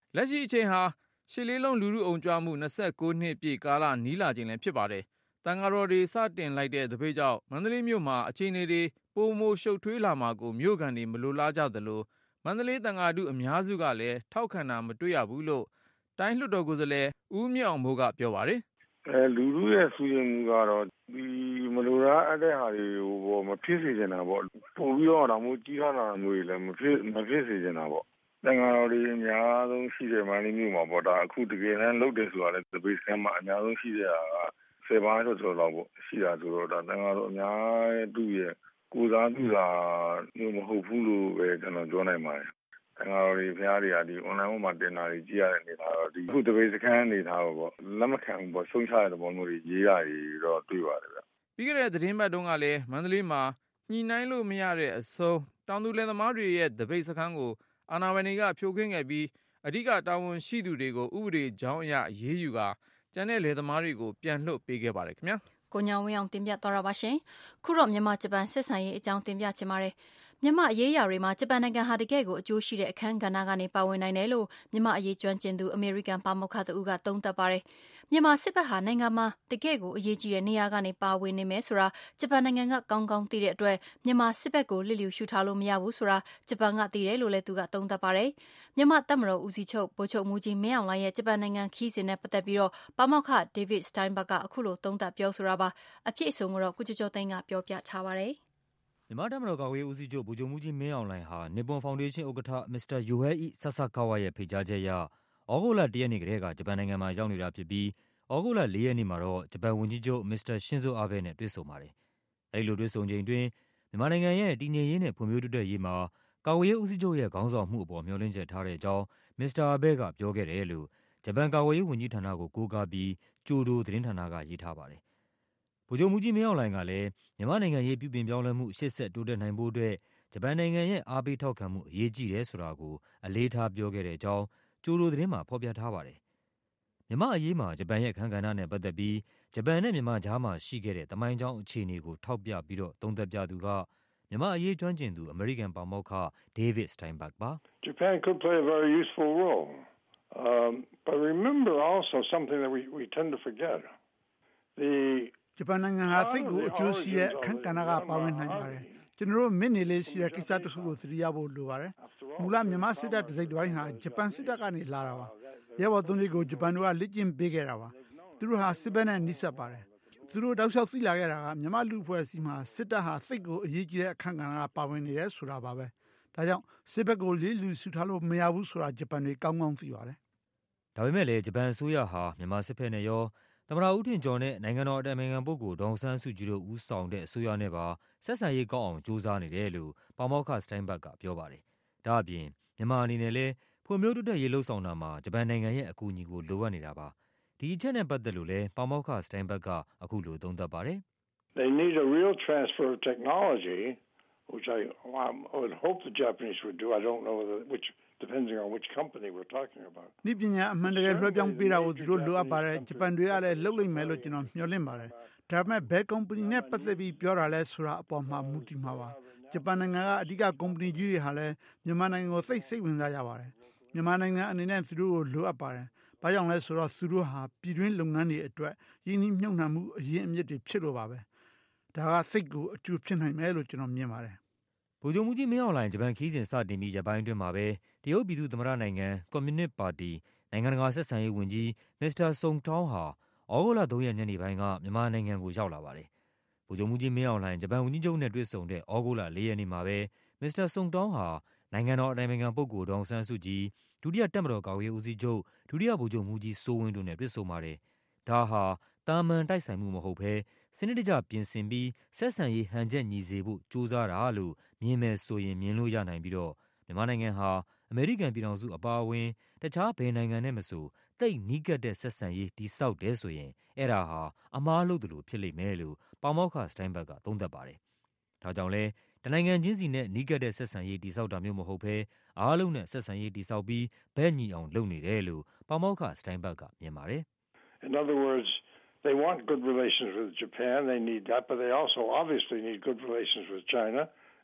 လက်ရှိအချိန်ဟာရှစ်လေးလုံးလူထုအုံကြွမှု၂၉နှစ်ပြည့်ကာလနီးလာခြင်းလည်းဖြစ်ပါတယ်။တန်ဃာတော်တွေစတင်လိုက်တဲ့တပိတ်ကြောင့်မန္တလေးမြို့မှာအခြေအနေတွေပိုမိုရှုပ်ထွေးလာမှာကိုမြို့ခံတွေမလိုလားကြသလိုမန္တလေးတန်ဃာတုအများစုကလည်းထောက်ခံတာမတွေ့ရဘူးလို့တိုင်းလွှတ်တော်ကိုယ်စားလှယ်ဦးမြင့်အောင်မိုးကပြောပါတယ်။အဲလူလူရဲ့စုရင်မှုကတော့ဒီမလိုလားအပ်တဲ့ဟာတွေကိုပေါ့မဖြစ်စေချင်တာပေါ့ပို့ပြီးတော့တော့မျိုးကြီးထွားလာမျိုးတွေလည်းမဖြစ်မဖြစ်စေချင်တာပေါ့တန်ဃာတော်တွေအများဆုံးရှိတဲ့မန္တလေးမြို့မှာပေါ့ဒါအခုတကယ်တမ်းလုပ်တယ်ဆိုတာလည်းတပိတ်စခန်းမှာအများဆုံးရှိတဲ့ဟာကဆယ်ပါးကျော်ကျော်လောက်ပေါ့ရှိတာဆိုတော့ဒါတန်ဃာတော်အများသူ့ရဲ့ကိုယ်စားပြုတာမျိုးမဟုတ်ဘူးလို့ပဲကျွန်တော်ပြောနိုင်ပါတယ်တန်ဃာတော်တွေဖျားတွေကဒီ online မှာတင်တာတွေကြည့်ရတဲ့နေတာတော့ဒီခုတပိတ်စခန်းနေတာပေါ့လက်မခံဘူးပေါ့ဆုံးချရတဲ့ပုံမျိုးတွေရေးရပြီးတော့တွေ့ပါတယ်ဗျပြီးခဲ့တဲ့သတင်းပတ်တုန်းကလည်းမန္တလေးမှာညှိနှိုင်းလို့မရတဲ့အဆုံးတောင်သူလယ်သမားတွေရဲ့တပိတ်စခန်းကိုအာဏာပိုင်တွေကဖြိုခွင်းခဲ့ပြီးအဓိကတာဝန်ရှိသူတွေကိုဥပဒေကြောင်းအရအရေးယူကကျန်တဲ့လယ်သမားတွေကိုပြန်လွှတ်ပေးခဲ့ပါတယ်ခင်ဗျာကိုညောင်ဝင်းအောင်တင်ပြသွားတာပါရှင်ခုတော့မြန်မာဂျပန်ဆက်ဆံရေးအကြောင်းတင်ပြချင်ပါတယ်မြန်မာအရေးအရာတွေမှာဂျပန်နိုင်ငံဟာတကယ့်ကိုအကျိုးရှိတဲ့အခန်းကဏ္ဍကနေပါဝင်နိုင်တယ်လို့မြန်မာအရေးကျွမ်းကျင်သူအမေရိကန်ပါမောက္ခတဦးကသုံးသပ်ပါတယ်မြန်မာစစ်ဘက်ဟာနိုင်ငံမှာတကယ့်ကိုအရေးကြီးတဲ့နေရာကနေပါဝင်နေမယ်ဆိုတာဂျပန်နိုင်ငံကကောင်းကောင်းသိတဲ့အတွက်မြန်မာစစ်ဘက်ကိုလစ်လျူရှုထားလို့မရဘူးဆိုတာဂျပန်ကသိတယ်လို့လည်းသူကသုံးသပ်ပါတယ်မြန်မာတပ်မတော်ဦးစီးချုပ်ဗိုလ်ချုပ်မှူးကြီးမင်းအောင်လှိုင်ရဲ့ဂျပန်နိုင်ငံခီးစဉ်နဲ့ပတ်သက်ပြီးတော့ပါမောက္ခ David Steinberg ကအခုလိုသုံးသပ်ပြောဆိုတာပါအဖြစ်အဆုံးကိုတော့ကုကျော်ကျော်သိန်းကပြောပြထားပါတယ်မြန်မာတပ်မတော်ကာကွယ်ရေးဦးစီးချုပ်ဗိုလ်ချုပ်မှူးကြီးမင်းအောင်လှိုင်ဟာနီပွန်ဖောင်ဒေးရှင်းဥက္ကဋ္ဌမစ္စတာယိုဟဲအီဆာဆာကာဝါရဲ့ဖိတ်ကြားချက်အရဩဂုတ်လ၁ရက်နေ့ကတည်းကဂျပန်နိုင်ငံမှာရောက်နေတာဖြစ်ပြီးဩဂုတ်လ၄ရက်နေ့မှာတော့ဂျပန်ဝန်ကြီးချုပ်မစ္စတာရှင်ဇိုအာဘဲနဲ့တွေ့ဆုံပါတယ်။အဲဒီလိုတွေ့ဆုံချိန်တွင်မြန်မာနိုင်ငံရဲ့တည်ငြိမ်ရေးနဲ့ဖွံ့ဖြိုးတိုးတက်ရေးမှာကာကွယ်ရေးဦးစီးချုပ်ရဲ့ခေါင်းဆောင်မှုအပေါ်မျှော်လင့်ချက်ထားတဲ့အကြောင်းမစ္စတာအာဘဲကပြောခဲ့တယ်လို့ဂျပန်ကာကွယ်ရေးဝန်ကြီးဌာနကိုကိုးကားပြီးကျိုဒိုသတင်းဌာနကရေးထားပါတယ်။ဗိုလ်ချုပ်မှူးကြီးမင်းအောင်လှိုင်ကလည်းမြန်မာနိုင်ငံရေးပြုပြင်ပြောင်းလဲမှုရှေ့ဆက်တိုးတက်နိုင်ဖို့အတွက်ဂျပန်နိုင်ငံရဲ့အားပေးထောက်ခံမှုအရေးကြီးတယ်ဆိုတာကိုအလေးထားပြောခဲ့တဲ့အကြောင်းကျိုဒိုသတင်းမှာဖော်ပြထားပါတယ်။မြန်မာအရေးမှာဂျပန်ရဲ့အခန်းကဏ္ဍနဲ့ပတ်သက်ပြီးဂျပန်နဲ့မြန်မာကြားမှာရှိခဲ့တဲ့သမိုင်းကြောင်းအခြေအနေကိုထောက်ပြပြီးတော့သုံးသပ်ပြသူကမြန်မာအရေးကျွမ်းကျင်သူအမေရိကန်ပါမောက္ခ David Steinberg ပါ Japan could play a very useful role. Um, but remember also something that we we tend to forget. The ဂျပန်နိုင်ငံဟာစိတ်ကိုအကျိုးရှိတဲ့အခန်းကဏ္ဍကပါဝင်နိုင်ပါတယ်။ကျွန်တော်တို့မင်းနေလေးရှိတဲ့ကိစ္စတစ်ခုကိုသတိရဖို့လိုပါတယ်။မူလမြန်မာစစ်တပ်တစိမ့်တိုင်းဟာဂျပန်စစ်တပ်ကနေလာတာပါ။ရဲဘော်သုံးတွေကိုဂျပန်တို့ကလက်ကျင့်ပေးခဲ့တာပါ။သူတို့ဟာစစ်ဘက်နဲ့နှိစက်ပါတယ်။သူတို့တောက်လျှောက်သိလာခဲ့တာကမြန်မာလူဖွဲ့စည်းမှာစစ်တပ်ဟာစိတ်ကိုအရေးကြီးတဲ့အခန်းကဏ္ဍကပါဝင်နေတယ်ဆိုတာပါပဲ။ဒါကြောင့်စစ်ဘက်ကိုလေးလူစုထားလို့မရဘူးဆိုတာဂျပန်တွေကောင်းကောင်းသိပါတယ်။ဒါပေမဲ့လည်းဂျပန်အစိုးရဟာမြန်မာစစ်ဘက်နဲ့ရောသမ္မတဦးထင်ကျော်နဲ့နိုင်ငံတော်အတိုင်ပင်ခံပုဂ္ဂိုလ်ဒေါ်အောင်ဆန်းစုကြည်တို့ဦးဆောင်တဲ့အစိုးရနဲ့ပါဆက်ဆံရေးကောင်းအောင်ကြိုးစားနေတယ်လို့ပါမောက္ခစတိုင်းဘတ်ကပြောပါတယ်။ဒါ့အပြင်မြန်မာအနေနဲ့လည်းဖွံ့ဖြိုးတိုးတက်ရေးလှုပ်ဆောင်တာမှာဂျပန်နိုင်ငံရဲ့အကူအညီကိုလိုအပ်နေတာပါ။ဒီအချက်နဲ့ပတ်သက်လို့လည်းပါမောက္ခစတိုင်းဘတ်ကအခုလိုသုံးသပ်ပါတယ်။ They need a real transfer of technology, which I, I would hope the Japanese would do. I don't know which depending on which company we're talking about. နိပညာအမှန်တကယ်လွှဲပြောင်းပေးတာကိုသူတို့လိုအပ်ပါတယ်ဂျပန်တွေကလည်းလုပ်လိမ့်မယ်လို့ကျွန်တော်မျှော်လင့်ပါတယ်ဒါပေမဲ့ဘယ်ကုမ္ပဏီနဲ့ပတ်သက်ပြီးပြောတာလဲဆိုတာအပေါ်မှာမူတည်မှာပါဂျပန်နိုင်ငံကအဓိကကုမ္ပဏီကြီးတွေဟာလည်းမြန်မာနိုင်ငံကိုစိတ်စိတ်ဝင်စားကြပါတယ်မြန်မာနိုင်ငံအနေနဲ့သူတို့ကိုလိုအပ်ပါတယ်ဘာကြောင့်လဲဆိုတော့သူတို့ဟာပြည်တွင်းလုပ်ငန်းတွေအတွက်ရင်းနှီးမြှုပ်နှံမှုအရင်းအမြစ်တွေဖြစ်လို့ပါပဲဒါကစိတ်ကိုအကျိုးဖြစ်နိုင်မယ်လို့ကျွန်တော်မြင်ပါတယ်ဗိုလ်ချုပ်မှူးကြီးမင်းအောင်လှိုင်ဂျပန်ခီးစဉ်စတင်ပြီးရပိုင်းအတွင်းမှာပဲတရုတ်ပြည်သူ့သမ္မတနိုင်ငံကွန်မြူနစ်ပါတီနိုင်ငံတကာဆက်ဆံရေးဝန်ကြီးမစ္စတာဆုံတောင်းဟာဩဂုတ်လ၃ရက်ညနေပိုင်းကမြန်မာနိုင်ငံကိုရောက်လာပါတယ်။ဗိုလ်ချုပ်မှူးကြီးမင်းအောင်လှိုင်ဂျပန်ဝန်ကြီးချုပ်နဲ့တွေ့ဆုံတဲ့ဩဂုတ်လ၄ရက်နေ့မှာပဲမစ္စတာဆုံတောင်းဟာနိုင်ငံတော်အတိုင်ပင်ခံပုဂ္ဂိုလ်ဒေါ်အောင်ဆန်းစုကြည်ဒုတိယတပ်မတော်ကာကွယ်ရေးဦးစီးချုပ်ဒုတိယဗိုလ်ချုပ်မှူးကြီးစိုးဝင်းတို့နဲ့တွေ့ဆုံပါတယ်။ဒါဟာတာမန်တိုက်ဆိုင်မှုမဟုတ်ဘဲစနစ်တကျပြင်ဆင်ပြီးဆက်ဆံရေးဟန်ချက်ညီစေဖို့ကြိုးစားတာလို့မြင်မယ်ဆိုရင်မြင်လို့ရနိုင်ပြီးတော့မြန်မာနိုင်ငံဟာအမေရိကန်ပြည်ထောင်စုအပါအဝင်တခြားဘယ်နိုင်ငံနဲ့မဆိုတိတ်နီးကပ်တဲ့ဆက်ဆံရေးတည်ဆောက်တယ်ဆိုရင်အဲ့ဒါဟာအမားလို့တယ်လို့ဖြစ်လိမ့်မယ်လို့ပါမောက္ခစတိုင်းဘတ်ကသုံးသပ်ပါတယ်။ဒါကြောင့်လဲတနိုင်ငံချင်းစီနဲ့နီးကပ်တဲ့ဆက်ဆံရေးတည်ဆောက်တာမျိုးမဟုတ်ဘဲအားလုံးနဲ့ဆက်ဆံရေးတည်ဆောက်ပြီးဘက်ညီအောင်လုပ်နေတယ်လို့ပါမောက္ခစတိုင်းဘတ်ကမြင်ပါတယ်။ In other words, they want good relations with Japan, they need that, but they also obviously need good relations with China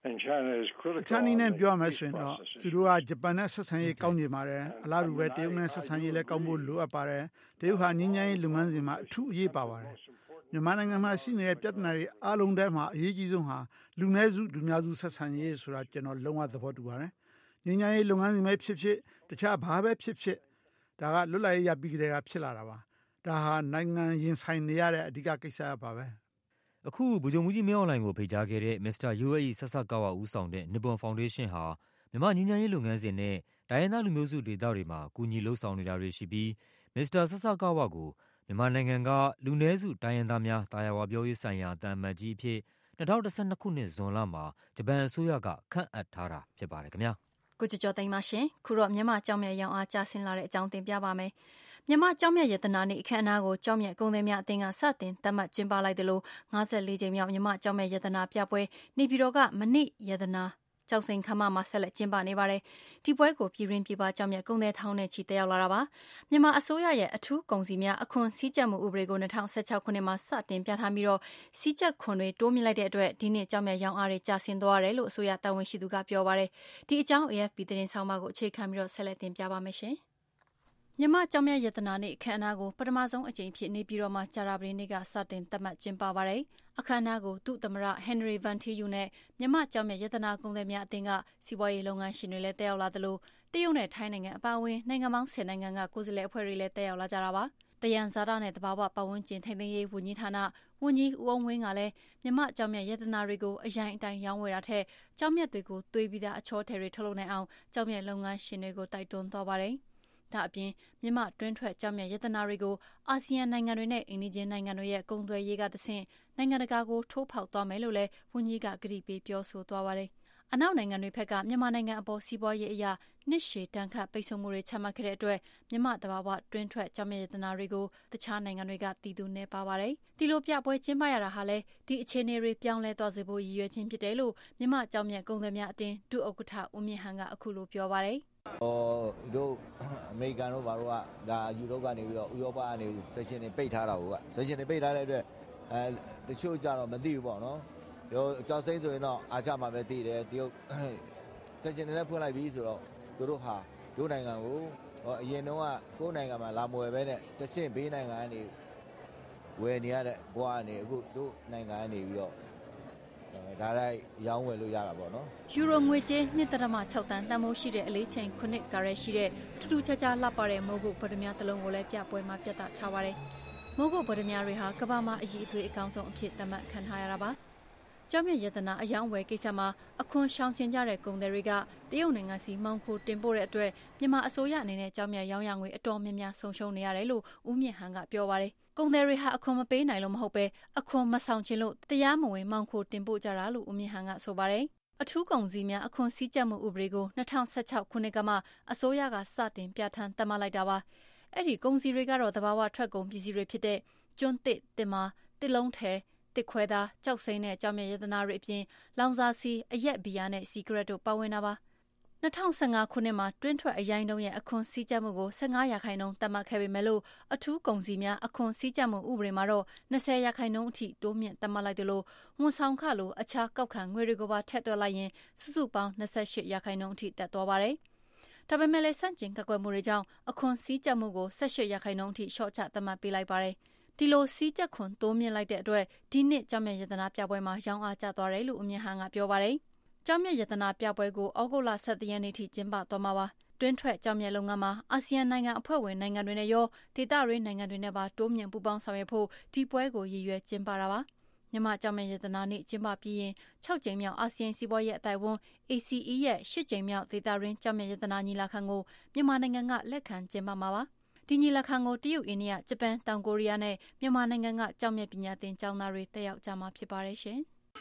and China is critical. ချာနီနဲ့ပြောမယ်ဆိုရင်တော့သူတို့ကဂျပန်နဲ့ဆက်ဆံရေးကောင်းနေပါတယ်အလားတူပဲတရုတ်နဲ့ဆက်ဆံရေးလည်းကောင်းဖို့လိုအပ်ပါတယ်တရုတ်ဟာငြိမ်းချမ်းရေးလုပ်ငန်းစဉ်မှာအထူးအရေးပါပါတယ်မြန်မာနိုင်ငံမှာရှိနေတဲ့ပြဿနာတွေအားလုံးထဲမှာအရေးကြီးဆုံးဟာလူနည်းစုလူများစုဆက်ဆံရေးဆိုတာကျွန်တော်လုံးဝသဘောတူပါတယ်ငြိမ်းချမ်းရေးလုပ်ငန်းစဉ်ပဲဖြစ်ဖြစ်တခြားဘာပဲဖြစ်ဖြစ်ဒါကလွတ်လပ်ရေးရပြီးကြတဲ့ကဖြစ်လာတာပါဒါဟာနိုင်ငံရင်ဆိုင်နေရတဲ့အဓိကကိစ္စပါပဲအခုဗိုလ်ချုပ်မှူးကြီးမင်းအောင်လှိုင်ကိုဖိတ်ကြားခဲ့တဲ့မစ္စတာ ယူ အေ အီ ဆဆကာဝါဦးဆောင်တဲ့ Nippon Foundation ဟာမြန်မာငြိမ်းချမ်းရေးလုပ်ငန်းစဉ်နဲ့တိုင်းရင်းသားလူမျိုးစုဒေသတွေမှာကူညီလှုပ်ဆောင်နေတာတွေရှိပြီးမစ္စတာဆဆကာဝါကိုမြန်မာနိုင်ငံကလူနည်းစုတိုင်းရင်းသားများတာယာဝပြောရေးဆိုင်ရာတန်မတ်ကြီးအဖြစ်၂၀၁၂ခုနှစ်ဇွန်လမှာဂျပန်အစိုးရကခန့်အပ်ထားတာဖြစ်ပါတယ်ခင်ဗျာကိုကျော်ကျော်သိန်းပါရှင်ခုတော့မြန်မာကြောင်မြတ်ရောင်အားကြားဆင်းလာတဲ့အကြောင်းတင်ပြပါမယ်မြန်မာကြောင်မြတ်ရတနာနေ့အခမ်းအနားကိုကြောင်မြတ်ကုံသည်များအသင်းကစတင်သတ်မှတ်ကျင်းပလိုက်တယ်လို့၅၄ကြိမ်မြောက်မြန်မာကြောင်မြတ်ရတနာပြပွဲနေပြည်တော်ကမနစ်ရတနာကျောက်စိန်ခမ်းမမှာဆက်လက်ကျင်းပနေပါတယ်ဒီပွဲကိုပြည်ရင်းပြည်ပကြောင်မြတ်ကုံသည်ထောင်းနဲ့ချီတက်ရောက်လာတာပါမြန်မာအစိုးရရဲ့အထူးကုန်စည်များအခွန်စည်းကြပ်မှုဥပဒေကို၂၀၁၆ခုနှစ်မှာစတင်ပြဋ္ဌာန်းပြီးတော့စည်းကြပ်ခွန်တွေတိုးမြင့်လိုက်တဲ့အတွက်ဒီနှစ်ကြောင်မြတ်ရောင်အားတွေကျဆင်းသွားတယ်လို့အစိုးရတာဝန်ရှိသူကပြောပါတယ်ဒီအကြောင်း အေ အက်ဖ်ပီ သတင်းဆောင်မကိုအခြေခံပြီးတော့ဆက်လက်တင်ပြပါမယ်ရှင်မြန်မာကြောင်မြတ်ရတနာနေ့အခမ်းအနားကိုပထမဆုံးအကြိမ်ဖြစ်နေပြီးတော့မှကြာသပတေးနေ့ကစတင်သတ်မှတ်ကျင်းပပါတယ်။အခမ်းအနားကိုသူ့သမ္မတဟန်နရီဗန်တီယူနဲ့မြန်မာကြောင်မြတ်ရတနာကုန်သည်များအသင်းကစီးပွားရေးလုပ်ငန်းရှင်တွေလည်းတက်ရောက်လာသလိုတရုတ်နဲ့ထိုင်းနိုင်ငံအပါအဝင်နိုင်ငံပေါင်းဆယ်နိုင်ငံကကိုယ်စားလှယ်အဖွဲ့တွေလည်းတက်ရောက်လာကြတာပါ။တယန်ဇာတာနဲ့တဘာဝပတ်ဝန်းကျင်ထိန်းသိမ်းရေးဝန်ကြီးဌာနဝန်ကြီးဦးအောင်ဝင်းကလည်းမြန်မာကြောင်မြတ်ရတနာတွေကိုအရင်အတိုင်းရောင်းဝယ်တာထက်ကြောင်မြတ်တွေကိုသွေးပြီးသားအချောထည်တွေထုတ်လုပ်နိုင်အောင်ကြောင်မြတ်လုပ်ငန်းရှင်တွေကိုတိုက်တွန်းသွားပါတယ်။ဒါအပြင်မြန်မာတွင်းထွက်ကြောင်မြတ်ရတနာတွေကိုအာဆီယံနိုင်ငံတွေနဲ့အိမ်နီးချင်းနိုင်ငံတွေရဲ့ကုန်သွယ်ရေးကတဆင့်နိုင်ငံတကာကိုထိုးဖောက်သွားမယ်လို့လည်းဝန်ကြီးကကတိပေးပြောဆိုသွားပါတယ်။အနောက်နိုင်ငံတွေဘက်ကမြန်မာနိုင်ငံအပေါ်စီးပွားရေးအရာနှစ်ရှည်တန်ခတ်ပိတ်ဆို့မှုတွေချမှတ်ခဲ့တဲ့အတွက်မြန်မာတဘာဝတွင်းထွက်ကြောင်မြတ်ရတနာတွေကိုတခြားနိုင်ငံတွေကတည်သူနေပါပါတယ်။ဒီလိုပြပွဲကျင်းပရတာဟာလည်းဒီအခြေအနေတွေပြောင်းလဲသွားစေဖို့ရည်ရွယ်ခြင်းဖြစ်တယ်လို့မြန်မာကြောင်မြတ်ကုန်သည်များအတင်းဒုဥက္ကဋ္ဌဦးမြင့်ဟန်ကအခုလိုပြောပါတယ်။ဟိုတို့အမေရိကန်တို့ဘာလို့ကဒါယူရိုကနေပြီးတော့ဥရောပကနေဆက်ရှင်တွေပိတ်ထားတာကိုကဆက်ရှင်တွေပိတ်ထားတဲ့အတွက်အဲတချို့ကြတော့မသိဘူးပေါ့နော်ရောကြောက်စိမ့်ဆိုရင်တော့အားချမှာပဲသိတယ်တရုတ်ဆက်ရှင်တွေလည်းဖွင့်လိုက်ပြီဆိုတော့သူတို့ဟာတို့နိုင်ငံကိုအရင်တော့ကကိုယ်နိုင်ငံမှာလာမွယ်ပဲနဲ့တဆင့်ဘေးနိုင်ငံကနေဝယ်နေရတဲ့ဘဝကနေအခုတို့နိုင်ငံကနေပြီးတော့ဒါလိုက်ရောင်းဝယ်လို့ရတာပေါ့နော်ယူရိုငွေကြေး နှစ်ဒသမ ၆ တန်တန်ဖိုးရှိတဲ့အလေးချိန်ခုနှစ်ကာရက်ရှိတဲ့ထူးထူးခြားခြားလှပတဲ့မိုးကုတ်ဗဒမြတစ်လုံးကိုလည်းပြပွဲမှာပြသချပါတယ်မိုးကုတ်ဗဒမြတွေဟာကမ္ဘာမှာအရေးအသွေးအကောင်းဆုံးအဖြစ်သတ်မှတ်ခံထားရတာပါကျောင်းမြတ်ရတနာအယောင်ဝယ်ကိစ္စမှာအခွန်ရှောင်ချင်ကြတဲ့ကုန်သည်တွေကတရုတ်နိုင်ငံစီမောင်းခိုတင်ပို့တဲ့အတွက်မြန်မာအစိုးရအနေနဲ့ကျောင်းမြတ်ရောင်းရငွေအတော်များများဆုံးရှုံးနေရတယ်လို့ဦးမြင့်ဟန်ကပြောပါတယ်ကုန်သည်တွေဟာအခွန်မပေးနိုင်လို့မဟုတ်ပဲအခွန်မဆောင်ချင်လို့တရားမဝင်မောင်းခိုတင်ပို့ကြတာလို့ဦးမြင့်ဟန်ကဆိုပါတယ်အထူးကုန်စည်များအခွန်စည်းကြပ်မှုဥပဒေကို၂၀၁၆ခုနှစ်ကမှအစိုးရကစတင်ပြဋ္ဌာန်းသတ်မှတ်လိုက်တာပါအဲ့ဒီကုန်စည်တွေကတော့သဘာဝထွက်ကုန်ပစ္စည်းတွေဖြစ်တဲ့ကျွန်းတစ်တင်မာတစ်လုံးထဲတစ်ခွဲသားကြောက်စိမ့်နဲ့ကြောင်မြတ်ရတနာတွေအပြင်လောင်စာစီအရက်ဘီယာနဲ့စီဂရက်တို့ပါဝင်တာပါ၂၀၁၅ခုနှစ်မှာတွင်းထွက်အရိုင်းတုံးရဲ့အခွန်စည်းကြပ်မှုကို၁၅ရာခိုင်နှုန်းသတ်မှတ်ခဲ့ပေမဲ့လို့အထူးကုန်စည်များအခွန်စည်းကြပ်မှုဥပဒေမှာတော့၂၀ရာခိုင်နှုန်းအထိတိုးမြင့်သတ်မှတ်လိုက်တယ်လို့ဝန်ဆောင်ခလိုအခြားကောက်ခံငွေတွေကိုပါထည့်တွက်လိုက်ရင်စုစုပေါင်း၂၈ရာခိုင်နှုန်းအထိတက်သွားပါတယ်။ဒါပေမဲ့လည်းစန့်ကျင်ကကွယ်မှုတွေကြောင့်အခွန်စည်းကြပ်မှုကို၁၈ရာခိုင်နှုန်းအထိလျှော့ချသတ်မှတ်ပေးလိုက်ပါတယ်။ဒီလိုစီးကြက်ခွန်တိုးမြင့်လိုက်တဲ့အတွက်ဒီနှစ်ကျောင်းမြတ်ရတနာပြပွဲမှာရောင်းအားကျသွားတယ်လို့အမြင့်ဟန်ကပြောပါတယ်။ကျောင်းမြတ်ရတနာပြပွဲကိုဩဂုတ်လ၁၁ရက်နေ့ထိကျင်းပသွားမှာပါ။တွင်းထွက်ကျောင်းမြတ်လုပ်ငန်းမှာအာဆီယံနိုင်ငံအဖွဲ့ဝင်နိုင်ငံတွေနဲ့ရောဒေသတွင်းနိုင်ငံတွေနဲ့ပါတိုးမြင့်ပူးပေါင်းဆောင်ရွက်ဖို့ဒီပွဲကိုရည်ရွယ်ကျင်းပတာပါ။မြန်မာကျောင်းမြတ်ရတနာနေ့ကျင်းပပြီးရင်၆ကြိမ်မြောက်အာဆီယံစီးပွားရေးအတိုင်းအဝန် အေစီအီ ရဲ့၈ကြိမ်မြောက်ဒေသတွင်းကျောင်းမြတ်ရတနာညီလာခံကိုမြန်မာနိုင်ငံကလက်ခံကျင်းပမှာပါ။ဒီညီလာခံကိုတရုတ်အိန္ဒိယဂျပန်တောင်ကိုရီးယားနဲ့မြန်မာနိုင်ငံကကျောင်းမြတ်ပညာသင်ကျောင်းသားတွေတက်ရောက်ကြမှာဖြစ်ပါတယ်ရှင်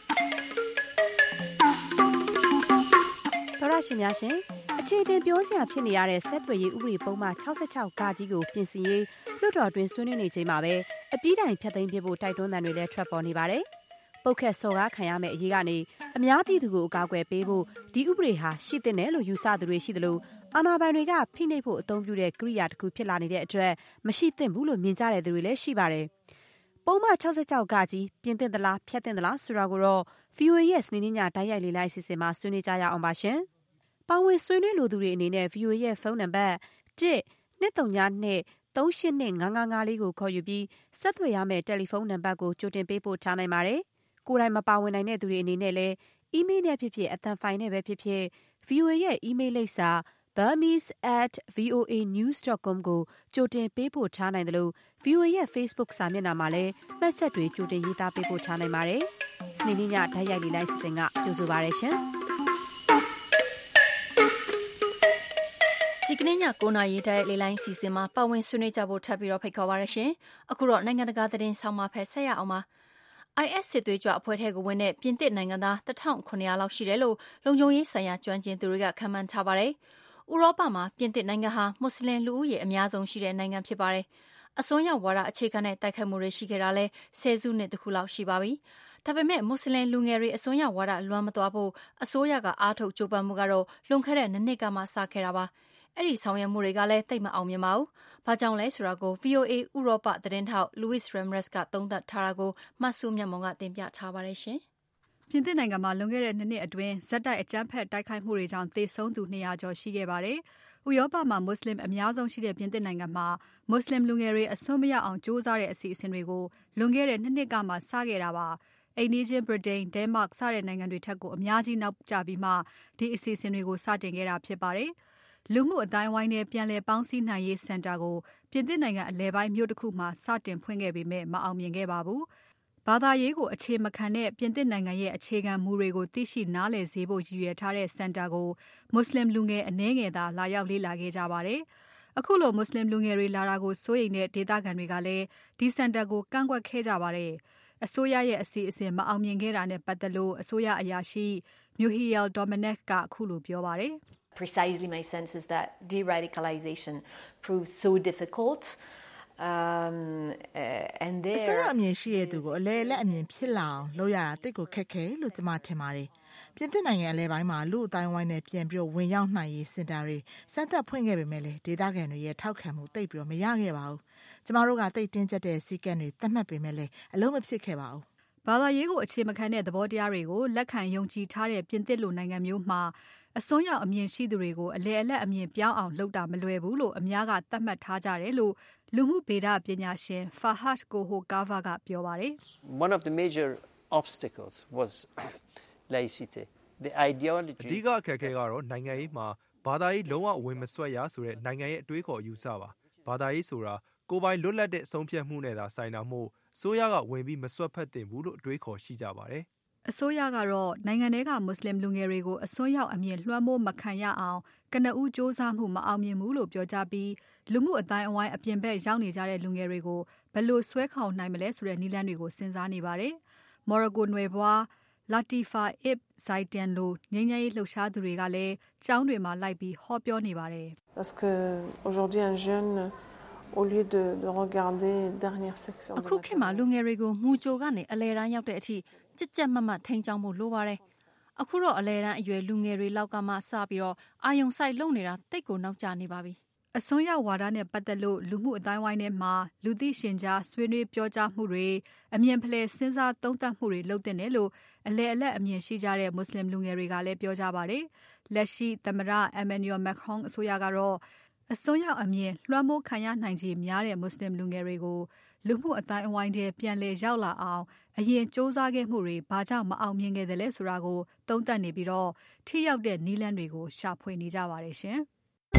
တော်ရရှိများရှင်အခြေတင်ပြောစရာဖြစ်နေရတဲ့ဆက်သွယ်ရေးဥပဒေပုံမှန်၆၆ဂကြီးကိုပြင်ဆင်ရေးလွှတ်တော်တွင်ဆွေးနွေးနေချိန်မှာပဲအပြီးတိုင်ဖြတ်သိမ်းပြဖို့တိုက်တွန်းတဲ့တွေလည်းထွက်ပေါ်နေပါတယ်ပုတ်ခတ်စော်ကားခံရမယ့်အရေးကနေအများပြည်သူကိုအကာအကွယ်ပေးဖို့ဒီဥပဒေဟာရှိတဲ့နယ်လို့ယူဆသူတွေရှိသလိုအာဏာပိုင်တွေကဖိနှိပ်ဖို့အသုံးပြုတဲ့ကိရိယာတစ်ခုဖြစ်လာနေတဲ့အတွက်မရှိသင့်ဘူးလို့မြင်ကြတဲ့သူတွေလည်းရှိပါတယ်။ပပုံမှန်၆၆ကကြီးပြင်သင့်သလားဖျက်သင့်သလားဆိုတာကိုတော့ ဗွီအိုအေ ရဲ့စနေနေ့ညတိုက်ရိုက်လေ့လာအစီအစဉ်မှာဆွေးနွေးကြရအောင်ပါရှင်။ပါဝင်ဆွေးနွေးလိုသူတွေအနေနဲ့ ဗွီအိုအေ ရဲ့ဖုန်းနံပါတ်တစ် နှစ် သုံး ည နှစ် သုံး ရှစ် နှစ် ငါး ငါး ငါး လေးကိုခေါ်ယူပြီးဆက်သွယ်ရမယ့်တယ်လီဖုန်းနံပါတ်ကိုကြိုတင်ပေးပို့ထားနိုင်ပါတယ်။ကိုယ်တိုင်မပါဝင်နိုင်တဲ့သူတွေအနေနဲ့လည်းအီးမေးလ်နဲ့ဖြစ်ဖြစ်အသံဖိုင်နဲ့ပဲဖြစ်ဖြစ် ဗွီအိုအေ ရဲ့အီးမေးလ်လိပ်စာ burmese at voa news dot com ကိုကြိုတင်ပေးပို့ထားနိုင်တယ်လို့ ဗွီအိုအေ ရဲ့ Facebook စာမျက်နှာမှာလည်းမှတ်ချက်တွေကြိုတင်ရေးသားပေးပို့ထားနိုင်ပါတယ်။စနေနေ့ညဓာတ်ရိုက်လေ့လာအစီအစဉ်ကကြိုဆိုပါရရှင်။ဒီကနေ့ညကိုနာရီတိုက်လေလိုင်းစီစဉ်မှာပါဝင်ဆွေးနွေးကြဖို့ထပ်ပြီးတော့ဖိတ်ခေါ်ပါရရှင်။အခုတော့နိုင်ငံတကာသတင်းဆောင်မှာဖက်ဆက်ရအောင်ပါ။ I S စစ်သွေးကြွအဖွဲ့ထဲကိုဝင်တဲ့ပြင်သစ်နိုင်ငံသားတစ်ထောင်ခုနှစ်ရာလောက်ရှိတယ်လို့လုံခြုံရေးဆိုင်ရာကျွမ်းကျင်သူတွေကခန့်မှန်းထားပါတယ်။ဥရောပမှာပြင်သစ်နိုင်ငံဟာမွတ်စလင်လူဦးရေအများဆုံးရှိတဲ့နိုင်ငံဖြစ်ပါတယ်။အစွန်းရောက်ဝါဒအခြေခံတဲ့တိုက်ခိုက်မှုတွေရှိခဲ့တာလဲဆယ်စုနှစ်တခုလောက်ရှိပါပြီ။ဒါပေမဲ့မွတ်စလင်လူငယ်တွေအစွန်းရောက်ဝါဒလွမ်းမသွားဖို့အစိုးရကအားထုတ်ကြိုးပမ်းမှုကတော့လွန်ခဲ့တဲ့နှစ်နှစ်ကမှစခဲ့တာပါ။အဲ့ဒီဆောင်ရွက်မှုတွေကလည်းတိတ်မအောင်မြင်ပါဘူး။ဘာကြောင့်လဲဆိုတာကို ဗွီအိုအေ ဥရောပသတင်းထောက် Luis Ramirez ကသုံးသပ်ထားတာကိုမဆုမြတ်မွန်ကတင်ပြထားပါတယ်ရှင်။ပြင်သစ်နိုင်ငံမှာလွန်ခဲ့တဲ့နှစ်နှစ်အတွင်းဇက်တိုက်အကြမ်းဖက်တိုက်ခိုက်မှုတွေကြောင့်သေဆုံးသူနှစ်ရာကျော်ရှိခဲ့ပါတယ်။ဥရောပမှာမွတ်စလင်အများဆုံးရှိတဲ့ပြင်သစ်နိုင်ငံမှာမွတ်စလင်လူငယ်တွေအစွန်းမရအောင်ကြိုးစားတဲ့အစီအစဉ်တွေကိုလွန်ခဲ့တဲ့နှစ်နှစ်ကမှစခဲ့တာပါ။အိမ်နီးချင်းဗြိတိန်၊ဒဲမတ်စတဲ့နိုင်ငံတွေထက်ကိုအများကြီးနောက်ကျပြီးမှဒီအစီအစဉ်တွေကိုစတင်ခဲ့တာဖြစ်ပါတယ်။လူမှုအတိုင်းဝိုင်းနဲ့ပြန်လည်ပေါင်းစည်းနိုင်ရေးစင်တာကိုပြင်သစ်နိုင်ငံအလယ်ပိုင်းမြို့တစ်ခုမှာစတင်ဖွင့်ခဲ့ပေမဲ့မအောင်မြင်ခဲ့ပါဘူး။ဘာသာရေးကိုအခြေမခံတဲ့ပြင်သစ်နိုင်ငံရဲ့အခြေခံမူတွေကိုသိရှိနားလည်စေဖို့ရည်ရွယ်ထားတဲ့စင်တာကိုမွတ်စလင်လူငယ်အနည်းငယ်သာလာရောက်လေ့လာခဲ့ကြပါတယ်။အခုလိုမွတ်စလင်လူငယ်တွေလာတာကိုစိုးရိမ်တဲ့ဒေသခံတွေကလည်းဒီစင်တာကိုကန့်ကွက်ခဲ့ကြပါတယ်။အစိုးရရဲ့အစီအစဉ်မအောင်မြင်ခဲ့တာနဲ့ပတ်သက်လို့အစိုးရအရာရှိ Muriel Domenech ကအခုလိုပြောပါတယ်။ Precisely my sense is that de-radicalization proves so difficult um uh, and there အစိုးရအမြင်ရှိတဲ့သူကိုအလဲလက်အမြင်ဖြစ်လာအောင်လုပ်ရတာတိတ်ကိုခက်ခဲလို့ကျွန်မထင်ပါတယ်။ပြင်သစ်နိုင်ငံအလဲပိုင်းမှာလူအတိုင်းဝိုင်းနဲ့ပြန်ပြီးဝင်ရောက်နိုင်ရေးစင်တာတွေစမ်းသပ်ဖွင့်ခဲ့ပေမဲ့လည်းဒေသခံတွေရဲ့ထောက်ခံမှုတိတ်ပြီးမရခဲ့ပါဘူး။ကျွန်တော်တို့ကတိတ်တင်းကျပ်တဲ့စီကံတွေသတ်မှတ်ပေမဲ့လည်းအလုံးမဖြစ်ခဲ့ပါဘူး။ဘာသာရေးကိုအခြေမခံတဲ့သဘောတရားတွေကိုလက်ခံယုံကြည်ထားတဲ့ပြင်သစ်လိုနိုင်ငံမျိုးမှာအစွန်းရောက်အမြင်ရှိသူတွေကိုအလဲအလက်အမြင်ပြောင်းအောင်လုပ်တာမလွယ်ဘူးလို့အများကသတ်မှတ်ထားကြတယ်လို့လူမှုဗေဒပညာရှင် Fahad Kohokawa ကပြောပါတယ်။ One of the major obstacles was laicity. The ideology အဓိကအခက်အခဲကတော့နိုင်ငံရေးမှာဘာသာရေးလုံးဝဝင်မဆွတ်ရဆိုတဲ့နိုင်ငံရဲ့အတွေးခေါ်အယူဆပါ။ဘာသာရေးဆိုတာကိုယ်ပိုင်လွတ်လပ်တဲ့ဆုံးဖြတ်မှုနဲ့သာဆိုင်တာမို့ဆိုရကဝင်ပြီးမဆွတ်ဖက်တင်ဘူးလို့အတွေးခေါ်ရှိကြပါတယ်။အစိုးရကတော့နိုင်ငံထဲကမွတ်စလင်လူငယ်တွေကိုအစွန်းရောက်အမြင်လွှမ်းမိုးမခံရအောင်ကနဦးစ조사မှုမအောင်မြင်ဘူးလို့ပြောကြားပြီးလူမှုအတိုင်းအဝိုင်းအပြင်ဘက်ရောက်နေကြတဲ့လူငယ်တွေကိုဘယ်လိုဆွဲခေါင်နိုင်မလဲဆိုတဲ့နည်းလမ်းတွေကိုစဉ်းစားနေပါတယ်။ မော်ရိုကိုနွယ်ဘွား Latifa Ibn Zaiden လိုငြိမ်းချမ်းရေးလှုပ်ရှားသူတွေကလည်းကျောင်းတွေမှာလိုက်ပြီးဟောပြောနေပါတယ်။ Parce que aujourd'hui un jeune au lieu de de regarder dernière section အခုခေတ်မှာလူငယ်တွေကိုမူကြိုကနေအလဲတန်းရောက်တဲ့အထိကြက်ကြက်မတ်မတ်ထိန်းချောင်းဖို့လိုပါတယ်။အခုတော့အလဲတန်းအရွယ်လူငယ်တွေလောက်ကမှစပြီးတော့အာယုံဆိုင်လုံနေတာတိတ်ကိုနောက်ကျနေပါပြီ။အစွန်းရောက်ဝါဒနဲ့ပတ်သက်လို့လူမှုအတိုင်းဝိုင်းထဲမှာလူသိရှင်ကြားဆွေးနွေးပြောကြားမှုတွေအမြင်ဖလှယ်စဉ်းစားသုံးသပ်မှုတွေလုပ်တဲ့နယ်လို့အလဲအလက်အမြင်ရှိကြတဲ့မွတ်စလင်လူငယ်တွေကလည်းပြောကြပါတယ်။လက်ရှိသမ္မတ Emmanuel Macron အစိုးရကတော့အစွန်းရောက်အမြင်လွှမ်းမိုးခံရနိုင်ခြေများတဲ့မွတ်စလင်လူငယ်တွေကိုလူမှုအတိုင်းအဝိုင်းထဲပြန်လည်ရောက်လာအောင်အရင်စ조사ခဲ့မှုတွေဘာကြောင့်မအောင်မြင်ခဲ့တယ်လဲဆိုတာကိုသုံးသပ်နေပြီးတော့ထိရောက်တဲ့နည်းလမ်းတွေကိုရှာဖွေနေကြပါတယ်ရှင်။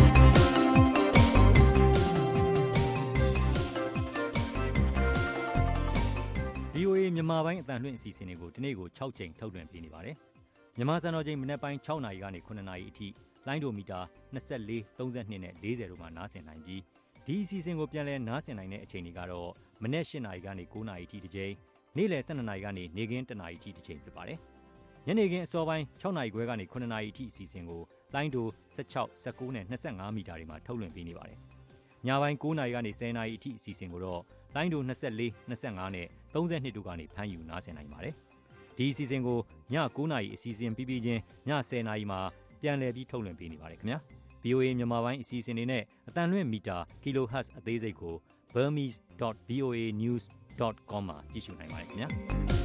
ဗွီအိုအေ မြန်မာပိုင်းအသံလွှင့်အစီအစဉ်တွေကိုဒီနေ့ကို၆ကြိမ်ထုတ်လွှင့်ပေးနေပါတယ်။မြန်မာစံတော်ချိန်မနက်ပိုင်း၆နာရီကနေခုနှစ်နာရီအထိလိုင်းဒိုမီတာ၂၄၊၃၂နဲ့၄၀တို့မှာနားဆင်နိုင်ပြီးဒီအစီအစဉ်ကိုပြန်လည်နားဆင်နိုင်တဲ့အချိန်တွေကတော့မနက်၈နာရီကနေ၉နာရီအထိတစ်ကြိမ်နေ့လယ်၁၂နာရီကနေနေ့ခင်း၁နာရီအထိတစ်ကြိမ်ဖြစ်ပါတယ်။ညနေခင်းအစောပိုင်း၆နာရီခွဲကနေခုနှစ်နာရီအထိအစီအစဉ်ကိုလိုင်းဒို၁၆၊၁၉နဲ့၂၅မီတာတွေမှာထုတ်လွှင့်ပေးနေပါတယ်။ညပိုင်း၉နာရီကနေ၁၀နာရီအထိအစီအစဉ်ကိုတော့လိုင်းဒို၂၄၊၂၅နဲ့၃၂တို့ကနေဖမ်းယူနားဆင်နိုင်ပါတယ်။ဒီအစီအစဉ်ကိုည၉နာရီအစီအစဉ်ပြီးပြီးချင်းည၁၀နာရီမှာပြန်လည်ပြီးထုတ်လွှင့်ပေးနေပါတယ်ခင်ဗျာ။ ဗွီအိုအေ မြန်မာပိုင်းအစီအစဉ်တွေနဲ့အတန်လွင့်မီတာ kilohertz အသေးစိတ်ကို burmese dot voa news ဒုတ် ကောမ် မှာကြည့်ရှုနိုင်ပါတယ်ခင်ဗျာ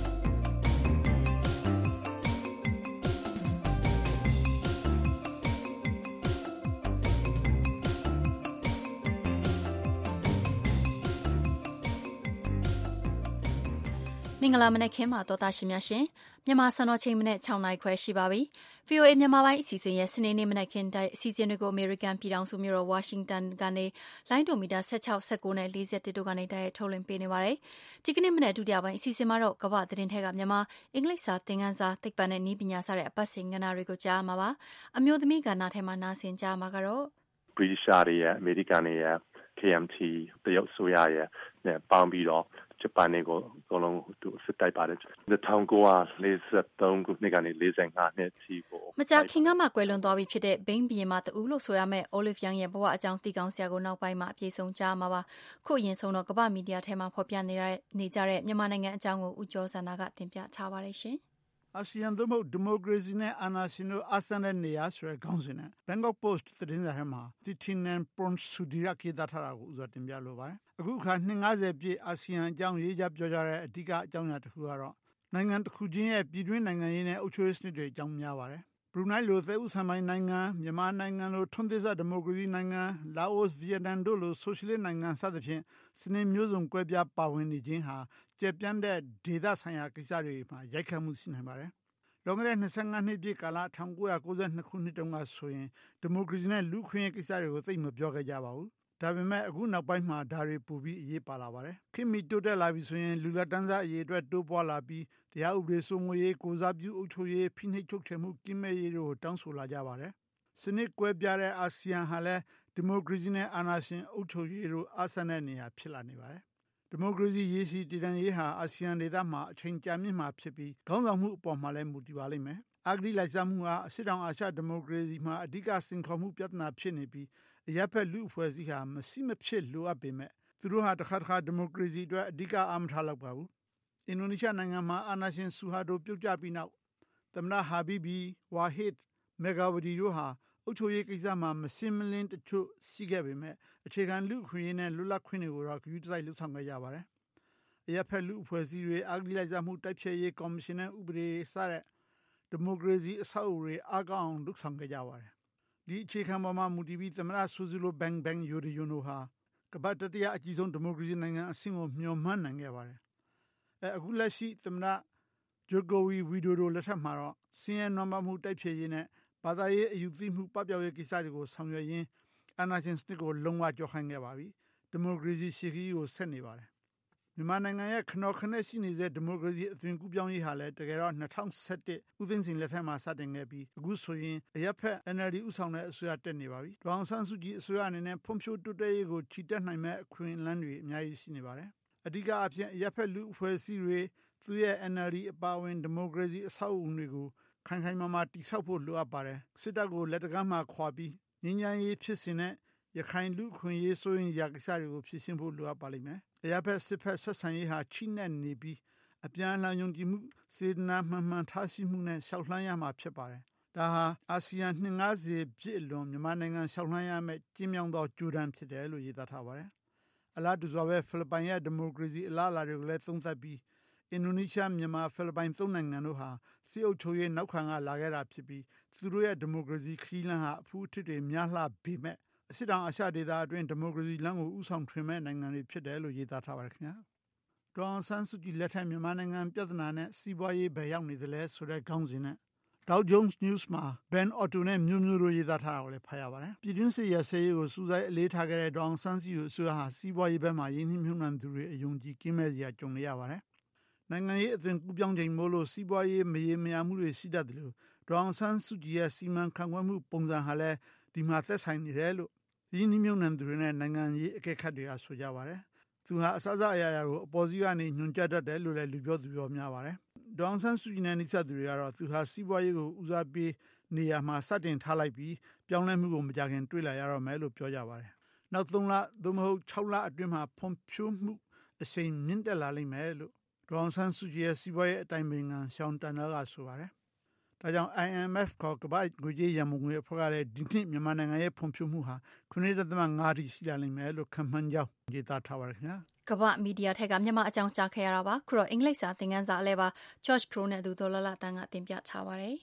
မင်္ဂလာမနက်ခင်းပါတော်သားရှင်များရှင်မြန်မာစံတော်ချိန်မနေ့၆နာရီခွဲရှိပါပြီ ဗီ အို အေ မြန်မာပိုင်းအစီအစဉ်ရဲ့စနေနေ့မနက်ခင်းတိုင်းအစီအစဉ်တွေကိုအမေရိကန်ပြည်ထောင်စုမြို့တော်ဝါရှင်တန်ကနေလိုင်းဒိုမီတာ၁၆ ၁၉နဲ့၄၁တို့ကနေတိုက်ရိုက်ထုတ်လွှင့်ပေးနေပါတယ်ဒီကနေ့မနက်ဒုတိယပိုင်းအစီအစဉ်မှာတော့ကမ္ဘာသတင်းထက်ကမြန်မာအင်္ဂလိပ်စာသင်ခန်းစာသိပ္ပံနဲ့နည်းပညာစတဲ့အပတ်စဉ်ကဏ္ဍတွေကိုကြားမှာပါအမျိုးသမီးကဏ္ဍထဲမှာနားဆင်ကြားမှာကတော့ British ရဲ့အမေရိကန်ရဲ့ K M T တရုတ်ဆိုရရဲ့နဲ့ပေါင်းပြီးတော့ဂျပန်ကိုအကုန်လုံးသူစစ်တိုက်ပါတယ်၁၉၄၃ခုနှစ်ကနေ၄၅နှစ်ထိကိုမကြာခင်ကမှကွယ်လွန်သွားပြီဖြစ်တဲ့ဘိန်းဘီရင်မတူလို့ဆိုရမယ့် Olive Young ရဲ့ဘဝအကြောင်းသိကောင်းစရာကိုနောက်ပိုင်းမှာအပြည့်စုံကြားမှာပါခုအရင်ဆုံးတော့ကမ္ဘာမီဒီယာထဲမှာဖော်ပြနေတဲ့နေကြတဲ့မြန်မာနိုင်ငံအကြောင်းကိုဦးကျော်စန္ဒာကတင်ပြထားပါတယ်ရှင်အာဆီယံသို့မဟုတ်ဒီမိုကရေစီနဲ့အာဏာရှင်တို့အားဆန်းတဲ့နေရာဆိုတဲ့ခေါင်းစဉ်နဲ့ Bangkok Post သတင်းစာထဲမှာ Thitinan Pongsudhirak ရေးသားထားတာကိုဥစွာတင်ပြလိုပါတယ်။အခုအခါနှစ်၅၀ပြည့်အာဆီယံအကြောင်းရေးကြပြောကြတဲ့အဓိကအကြောင်းအရာတစ်ခုကတော့နိုင်ငံတစ်ခုချင်းရဲ့ပြည်တွင်းနိုင်ငံရေးနဲ့အုပ်ချုပ်ရေးစနစ်တွေအကြောင်းများပါတယ်။ဘရူနိုင်းလိုသဲဥဆန်ပိုင်းနိုင်ငံမြန်မာနိုင်ငံလိုထွန်းသစ်စဒီမိုကရေစီနိုင်ငံလာအိုဗီယက်နမ်တို့လိုဆိုရှယ်လစ်နိုင်ငံစသဖြင့်စနစ်မျိုးစုံကွဲပြားပါဝင်နေခြင်းဟာကျပြန့်တဲ့ဒေသဆိုင်ရာကိစ္စတွေမှာရိုက်ခတ်မှုရှိနိုင်ပါတယ်။လွန်ခဲ့တဲ့၂၅နှစ်ပြည့်ကာလ၁၉၉၂ခုနှစ်တုန်းကဆိုရင်ဒီမိုကရေစီနဲ့လူ့ခွင့်ရေးကိစ္စတွေကိုသိမပြောခဲ့ကြပါဘူး။ဒါပေမဲ့အခုနောက်ပိုင်းမှာဒါတွေပိုပြီးအရေးပါလာပါတယ်။ခေတ်မီတိုးတက်လာပြီဆိုရင်လူလက်တန်းစားအရေးအတွက်တိုးပွားလာပြီးတရားဥပဒေစိုးမိုးရေးကိုစားပြုအုပ်ချုပ်ရေးဖိနှိပ်ချုပ်ချယ်မှုကင်းမဲ့ရေးတို့တောင်းဆိုလာကြပါတယ်။စနစ်ကွဲပြားတဲ့အာဆီယံဟာလည်းဒီမိုကရေစီနဲ့အာဏာရှင်အုပ်ချုပ်ရေးတို့အားဆန်းတဲ့နေရာဖြစ်လာနေပါတယ်။ဒီမိုကရေစီရေးစီတည်တံ့ရေးဟာအာဆီယံဒေသမှာအချိန်ကြာမြင့်မှာဖြစ်ပြီးခေါင်းဆောင်မှုအပေါ်မှာလည်းမူတည်ပါလိမ့်မယ်။အဂတိလိုက်စားမှုဟာအရှေ့တောင်အာရှဒီမိုကရေစီမှာအဓိကစိန်ခေါ်မှုပြဿနာဖြစ်နေပြီးအရပ်ဖက်လူ့အဖွဲ့အစည်းဟာမရှိမဖြစ်လိုအပ်ပေမဲ့သူတို့ဟာတစ်ခါတစ်ခါဒီမိုကရေစီအတွက်အဓိကအားမထားတော့ပါဘူး။အင်ဒိုနီးရှားနိုင်ငံမှာအာဏာရှင်ဆူဟာတိုပြုတ်ကျပြီးနောက်သမ္မတဟာဘီဘီဝါဟစ်မေဂါဝဒီတို့ဟာအုပ်ချုပ်ရေးကိစ္စမှာမရှင်းမလင်းတချို့ရှိခဲ့ပေမဲ့အခြေခံလူ့အခွင့်အရေးနဲ့လွတ်လပ်ခွင့်တွေကိုတော့ဂရုတစိုက်လှုပ်ဆောင်ခဲ့ကြပါတယ်။အရပ်ဖက်လူ့အဖွဲ့အစည်းတွေအဂတိလိုက်စားမှုတိုက်ဖျက်ရေးကော်မရှင်နဲ့ဥပဒေစတဲ့ဒီမိုကရေစီအဆောက်အဦတွေအားကောင်းအောင်လှုပ်ဆောင်ခဲ့ကြပါတယ်။ဒီအခြေခံပေါ်မှာမူတည်ပြီးသမ္မတဆူဇူလိုဘန်ဘန်ယိုဒီယိုနိုဟာကမ္ဘာတတိယအကြီးဆုံးဒီမိုကရေစီနိုင်ငံအဆင့်ကိုမျှော်မှန်းနိုင်ခဲ့ပါတယ်။အဲအခုလက်ရှိသမ္မတဂျိုကိုဝီဝီဒိုဒိုလက်ထက်မှာတော့စင်ရဲနွမ်းပါမှုတိုက်ဖျက်ရေးနဲ့ဘာသာရေးအယူသိမှုပပျောက်ရေးကိစ္စတွေကိုဆောင်ရွက်ရင်းအာဏာရှင်စနစ်ကိုလုံးဝကြောက်ခိုင်းခဲ့ပါပြီ။ဒီမိုကရေစီရှေ့ခီးကိုဆက်နေပါတယ်။မြန်မာနိုင်ငံရဲ့ခနော်ခနဲ့ရှိနေတဲ့ဒီမိုကရေစီအသွင်ကူးပြောင်းရေးဟာလည်းတကယ်တော့၂၀၁၁ဦးသိန်းစိန်လက်ထက်မှာစတင်ခဲ့ပြီးအခုဆိုရင်အရပ်ဖက် N L D ဦးဆောင်တဲ့အစိုးရတက်နေပါပြီ။ဒေါ်အောင်ဆန်းစုကြည်အစိုးရအနေနဲ့ဖွံ့ဖြိုးတိုးတက်ရေးကိုချီတက်နိုင်မဲ့အခွင့်အလမ်းတွေအများကြီးရှိနေပါတယ်။အဓိကအဖြစ်အရပ်ဖက်လူ့အဖွဲ့အစည်းတွေသူရဲ့ N L D အပါအဝင်ဒီမိုကရေစီအဆောက်အဦတွေကိုခိုင်ခိုင်မာမာတိဆောက်ဖို့လိုအပ်ပါတယ်။စစ်တပ်ကိုလက်တကမ်းမှာခွာပြီးငြိမ်းချမ်းရေးဖြစ်စဉ်နဲ့ရခိုင်လူ့ခွင့်ရေးဆိုရင်ရာကိစ္စတွေကိုဖြည့်ရှင်းဖို့လိုအပ်ပါလိမ့်မယ်။အရပ်ဖက်စစ်ဖက်ဆက်ဆံရေးဟာချိနဲ့နေပြီးအပြန်အလှန်ယုံကြည်မှုစေတနာမှန်မှန်ထားရှိမှုနဲ့ရှောက်လှမ်းရမှာဖြစ်ပါတယ်။ဒါဟာအာဆီယံနှစ်၅၀ပြည့်လွန်မြန်မာနိုင်ငံရှောက်လှမ်းရမယ့်ကျင်းမြောင်းသောကြိုးတန်းဖြစ်တယ်လို့ရေးသားထားပါတယ်။အလားတူစွာပဲဖိလစ်ပိုင်ရဲ့ဒီမိုကရေစီအလားအလာတွေကိုလည်းသုံးသပ်ပြီးအင်ဒိုနီးရှားမြန်မာဖိလစ်ပိုင်သုံးနိုင်ငံတို့ဟာစစ်အုပ်ချုပ်ရေးနောက်ခံကလာခဲ့တာဖြစ်ပြီးသူတို့ရဲ့ဒီမိုကရေစီခရီးလမ်းဟာအဖူးအထစ်တွေများလှပေမဲ့အရှေ့တောင်အာရှဒေသအတွင်းဒီမိုကရေစီလမ်းကိုဥဆောင်ထွင်မဲ့နိုင်ငံတွေဖြစ်တယ်လို့ရေးသားထားပါတယ်ခင်ဗျာ။ဒေါ်အောင်ဆန်းစုကြည်လက်ထက်မြန်မာနိုင်ငံပြဿနာနဲ့စီးပွားရေးဘယ်ရောက်နေသလဲဆိုတဲ့ခေါင်းစဉ်နဲ့ Dow Jones News မှာ Ben Otto နဲ့မျိုးမျိုးတို့ရေးသားထားတာကိုလည်းဖတ်ရပါတယ်။ပြည်တွင်းစစ်ရစဲရေးကိုစူးစိုက်အလေးထားခဲ့တဲ့ဒေါ်အောင်ဆန်းစုကြည်အစိုးရဟာစီးပွားရေးဘက်မှာရင်းနှီးမြှုပ်နှံသူတွေအယုံကြည်ကင်းမဲ့စရာကြုံနေရပါတယ်။နိုင်ငံရေးအသွင်ကူးပြောင်းချိန်မို့လို့စီးပွားရေးမရေမရာမှုတွေရှိတတ်တယ်လို့ဒေါ်အောင်ဆန်းစုကြည်ရဲ့စီမံခန့်ခွဲမှုပုံစံဟာလည်းဒီမှာသက်ဆိုင်နေတယ်လို့ရင်းနှီးမြှုပ်နှံသူတွေနဲ့နိုင်ငံရေးအကဲခတ်တွေကဆိုကြပါတယ်။သူဟာအစစအရာရာကိုအပေါ်စီးကနေညွှန်ကြားတတ်တယ်လို့လည်းလူပြောသူပြောများပါတယ်။ဒေါ်အောင်ဆန်းစုကြည်နဲ့နှိစက်သူတွေကတော့သူဟာစီးပွားရေးကိုဦးစားပေးနေရာမှာစတင်ထားလိုက်ပြီးပြောင်းလဲမှုကိုမကြခင်တွေ့လာရတော့မယ်လို့ပြောကြပါတယ်။နောက်သုံးလသို့မဟုတ်၆လအတွင်းမှာဖွံ့ဖြိုးမှုအရှိန်မြင့်တက်လာလိမ့်မယ်လို့ဒေါ်အောင်ဆန်းစုကြည်ရဲ့စီးပွားရေးအတိုင်ပင်ခံရှောင်းတန်နယ်ကဆိုပါတယ်။ဒါကြောင့် I M F ခေါ်ကမ္ဘာ့ငွေကြေးရန်ပုံငွေအဖွဲ့ကလည်းဒီနှစ်မြန်မာနိုင်ငံရဲ့ဖွံ့ဖြိုးမှုဟာခုနှစ်ဒသမငါးထိရှိလာလိမ့်မယ်လို့ခန့်မှန်းကြောင်းရေးသားထားပါတယ်ခင်ဗျာ။ကမ္ဘာမီဒီယာထက်ကမြန်မာအကြောင်းကြားခဲ့ရတာပါခုတော့အင်္ဂလိပ်စာသင်ခန်းစာအလဲပါ George Crow နဲ့သူတော်လလတန်းကတင်ပြထားပါတယ်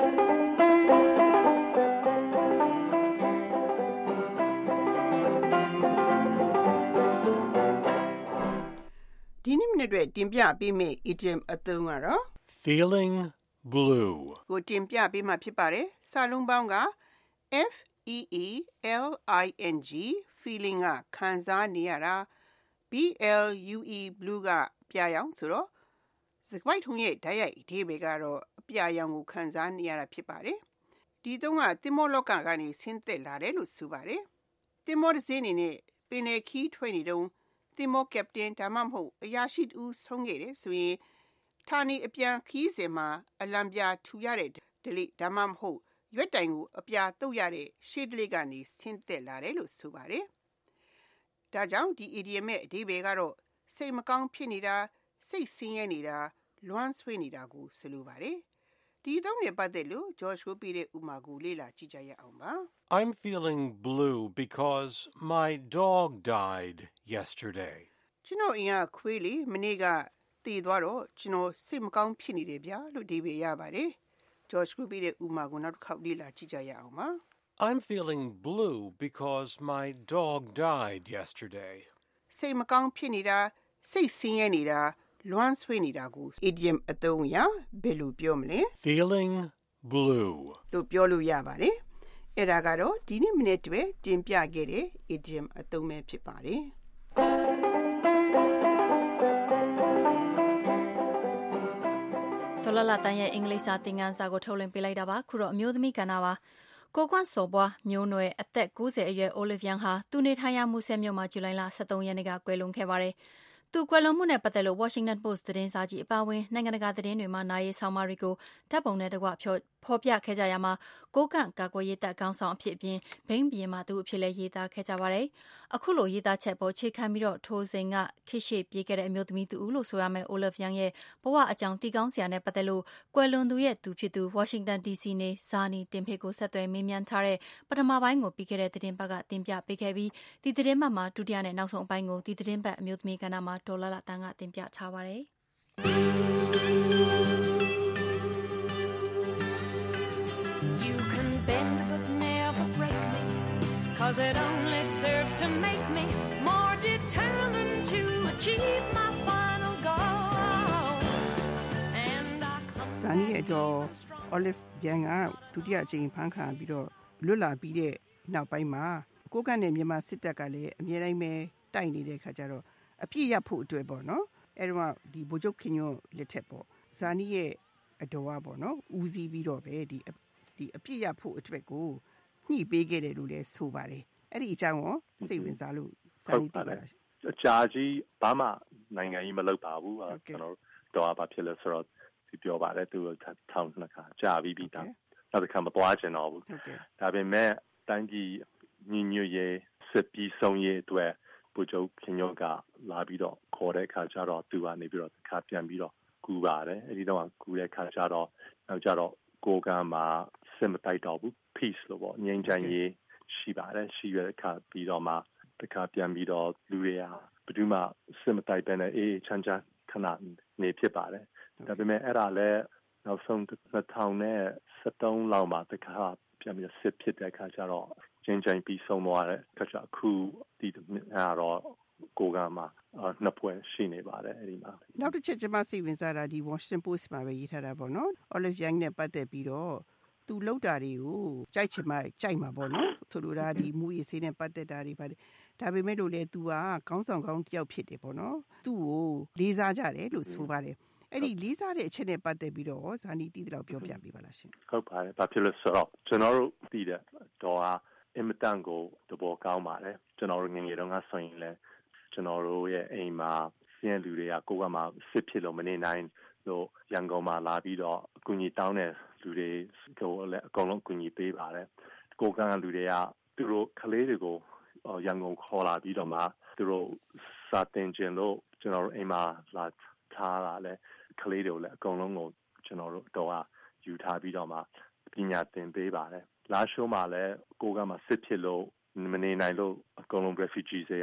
ဒီနေ့မနေ့အတွက်တင်ပြပေးမယ့် idiom အသုံးကတော့ feeling blue ကိုတင်ပြပေးမှာဖြစ်ပါတယ်စာလုံးပေါင်းက F E E L I N G feeling ကခံစားနေရတာ B L U E blue ကပြာရောင်ဆိုတော့စကားပိုက်ထုံးရဲ့ဓာတ်ရိုက်အဓိပ္ပာယ်ကတော့အပြာရောင်ကိုခံစားနေရတာဖြစ်ပါတယ်ဒီသုံးကသင်္ဘောလောကကနေဆင်းသက်လာတယ်လို့ဆိုပါတယ်သင်္ဘောတစ်စီးအနေနဲ့ပင်လယ်ခီးထွက်နေတုန်းသင်္ဘောကပတိန်ဒါမှမဟုတ်အရာရှိတူဆုံးခဲ့တယ်ဆိုရင်ဌာနေအပြန်ခီးစဉ်မှာအလံပြထူရတဲ့ဒလိဒါမှမဟုတ်ရွက်တိုင်ကိုအပြာတုတ်ရတဲ့ရှေ့ဒလိကနေဆင်းသက်လာတယ်လို့ဆိုပါတယ်ဒါကြောင့်ဒီ idiom ရဲ့အဓိပ္ပာယ်ကတော့စိတ်မကောင်းဖြစ်နေတာစိတ်ဆင်းရဲနေတာလွမ်းဆွေးနေတာကိုဆိုလိုပါတယ်ဒီသုံးနဲ့ပတ်သက်လို့ George ကိုပြတဲ့ဥမာကိုလေ့လာကြည့်ကြရအောင်ပါ I'm feeling blue because my dog died yesterday ကျွန်တော်အင်ကခွေးလေးမနေ့ကတည်သွားတော့ကျွန်တော်စိတ်မကောင်းဖြစ်နေတယ်ဗျာလို့ဒီပဲရပါတယ် George ကိုပြတဲ့ဥမာကိုနောက်တစ်ခေါက်လေ့လာကြည့်ကြရအောင်ပါ I'm feeling blue because my dog died yesterday စိတ်မကောင်းဖြစ်နေတာစိတ်ဆင်းရဲနေတာလွမ်းဆွေးနေတာကို idiom အသုံးအရဘယ်လိုပြောမလဲ feeling blue လို့ပြောလို့ရပါတယ်အဲ့ဒါကတော့ဒီနေ့မိနစ်တွေတင်ပြခဲ့တဲ့ idiom အသုံးပဲဖြစ်ပါတယ်တော်လလတန်းရဲ့အင်္ဂလိပ်စာသင်ခန်းစာကိုထုတ်လွှင့်ပေးလိုက်တာပါခုတော့အမျိုးသမီးကဏ္ဍပါကိုကွန့်စော်ပွားမျိုးနွယ်အသက်၉၀အရွယ် Olivia ဟာသူနေထိုင်ရာမူဆယ်မြို့မှာဇူလိုင်လ၁၃ရက်နေ့ကကွယ်လွန်ခဲ့ပါတယ်သူကွယ်လွန်မှုနဲ့ပတ်သက်လို့ Washington Post သတင်းစာကြီးအပါအဝင်နိုင်ငံတကာသတင်းတွေမှာနာရေးဆောင်းပါးတွေကိုဓာတ်ပုံနဲ့တကွဖော်ပြခဲ့ကြရမှာကိုကန့်ကာကွယ်ရေးတပ်ခေါင်းဆောင်အဖြစ်အပြင်ဘိန်းဘီရင်မှာသူအဖြစ်လဲရေးသားခဲ့ကြပါတယ်အခုလိုရေးသားချက်ပေါ်ခြေခံပြီးတော့ထိုးစိန်ကခိရှိပြေးခဲ့တဲ့အမျိုးသမီးသူဦးလို့ဆိုရမယ် Olivia ရဲ့ဘဝအကြောင်းတီကောင်းစရာနဲ့ပတ်သက်လို့ကွယ်လွန်သူရဲ့သူဖြစ်သူ Washington ဒီ စီ နေဇာနီတင်ဖေကိုဆက်သွယ်မေးမြန်းထားတဲ့ပထမပိုင်းကိုပြီးခဲ့တဲ့သတင်းပတ်ကတင်ပြပေးခဲ့ပြီးဒီသတင်းပတ်မှာဒုတိယနဲ့နောက်ဆုံးအပိုင်းကိုဒီသတင်းပတ်အမျိုးသမီးကဏ္ဍမှာဒေါ်လာလာတန်းကတင်ပြထားပါတယ် 'Cause it only serves to make me more determined to achieve my final goal. And I come ဇာနီရဲ့တော့ Olive ပြန်ကဒုတိယအကြိမ်ဖမ်းခံပြီးတော့လွတ်လာပြီးတဲ့နောက်ပိုင်းမှာကိုကန့်နဲ့မြန်မာစစ်တပ်ကလည်းအမြဲတမ်းပဲတိုက်နေတဲ့ခါကျတော့အပြစ်ရဖို့အတွက်ပေါ့နော်အဲ့တော့ဒီဗိုလ်ချုပ်ခင်ညွန့်လက်ထက်ပေါ့ဇာနီရဲ့အတော်ကပေါ့နော်ဦးစီးပြီးတော့ပဲဒီဒီအပြစ်ရဖို့အတွက်ကိုညှိပေးခဲ့တယ်လို့လည်းဆိုပါတယ်အဲ့ဒီအကြောင်းကိုစိတ်ဝင်စားလို့ဇာနီသိပါလားအကြာကြီးဘာမှနိုင်ငံကြီးမလုပ်ပါဘူးကျွန်တော်တော့ဘာဖြစ်လဲဆိုတော့ဒီပြောပါတယ်သူထောင်နှစ်ခါကြာပြီးပြီးသားနောက်တစ်ခါမသွားချင်တော့ဘူးဒါပေမဲ့တိုင်းပြည်ညီညွတ်ရေးစစ်ပြီးဆုံးရေးအတွက်ဗိုလ်ချုပ်ခင်ညွန့်ကလာပြီးတော့ခေါ်တဲ့အခါကျတော့သူကနေပြီးတော့တစ်ခါပြန်ပြီးတော့ကူပါတယ်အဲ့ဒီတော့ကူတဲ့အခါကျတော့နောက်ကျတော့ကိုကမ်းမှာစစ်မတိုက်တော့ဘူး peace လို့ပေါ့ငြိမ်းချမ်းရေးရှိပါတယ်ရှိရတဲ့အခါပြီးတော့မှတစ်ခါပြန်ပြီးတော့လူတွေကဘယ်သူမှစစ်မတိုက်ပဲနဲ့အေးချမ်းချမ်းခဏနေဖြစ်ပါတယ်ဒါပေမဲ့အဲ့ဒါလည်းနောက်ဆုံးနှစ်ထောင်နဲ့၁၃လောက်မှာတစ်ခါပြန်ပြီးစစ်ဖြစ်တဲ့အခါကျတော့ချင်းချင်းပြီးဆုံးသွားတဲ့အခါကျအခုဒီအဲ့တော့ကိုကမှာနှစ်ပွဲရှိနေပါတယ်အဲ့ဒီမှာနောက်တစ်ချက်ကျွန်မစိတ်ဝင်စားတာဒီ Washington Post မှာပဲရေးထားတာပေါ့နော် Olive Young နဲ့ပတ်သက်ပြီးတော့သူလောက်တာတွေကိုကြိုက်ချင်မှကြိုက်မှာပေါ့နော်ဆိုလိုတာဒီမူရေးစေးနဲ့ပတ်သက်တာတွေပါတယ်ဒါပေမဲ့လို့လေ तू ကခေါင်းဆောင်ကောင်းတစ်ယောက်ဖြစ်တယ်ပေါ့နော်သူ့ကိုလေးစားကြတယ်လို့ဆိုပါတယ်အဲ့ဒီလေးစားတဲ့အချက်နဲ့ပတ်သက်ပြီးတော့ဇာနီတီးတော့ပြောပြပေးပါလားရှင်ဟုတ်ပါတယ်ဘာဖြစ်လို့ဆိုတော့ကျွန်တော်တို့တည်တဲ့တော့အင်မတန်ကိုတဘောကောင်းပါတယ်ကျွန်တော်တို့ငငယ်တုန်းကဆိုရင်လည်းကျွန်တော်တို့ရဲ့အိမ်မှာဆင်းရဲလူတွေကကိုကမှစစ်ဖြစ်လို့မနေနိုင်လို့ရန်ကုန်မှာလာပြီးတော့အကူအညီတောင်းတဲ့လူတွေကိုလည်းအကုန်လုံးအကူအညီပေးပါတယ်ကိုကလူတွေကသူတို့ကလေးတွေကိုရန်ကုန်ခေါ်လာပြီးတော့မှသူတို့စာတင်ကျင်လို့ကျွန်တော်တို့အိမ်မှာလာထားတာလဲကလေးတွေကိုလည်းအကုန်လုံးကိုကျွန်တော်တို့တော့ယူထားပြီးတော့မှပညာသင်ပေးပါတယ်လာရှိုးမှာလည်းကိုကမှစစ်ဖြစ်လို့မနေနိုင်လို့အကုန်လုံး refugees တွေက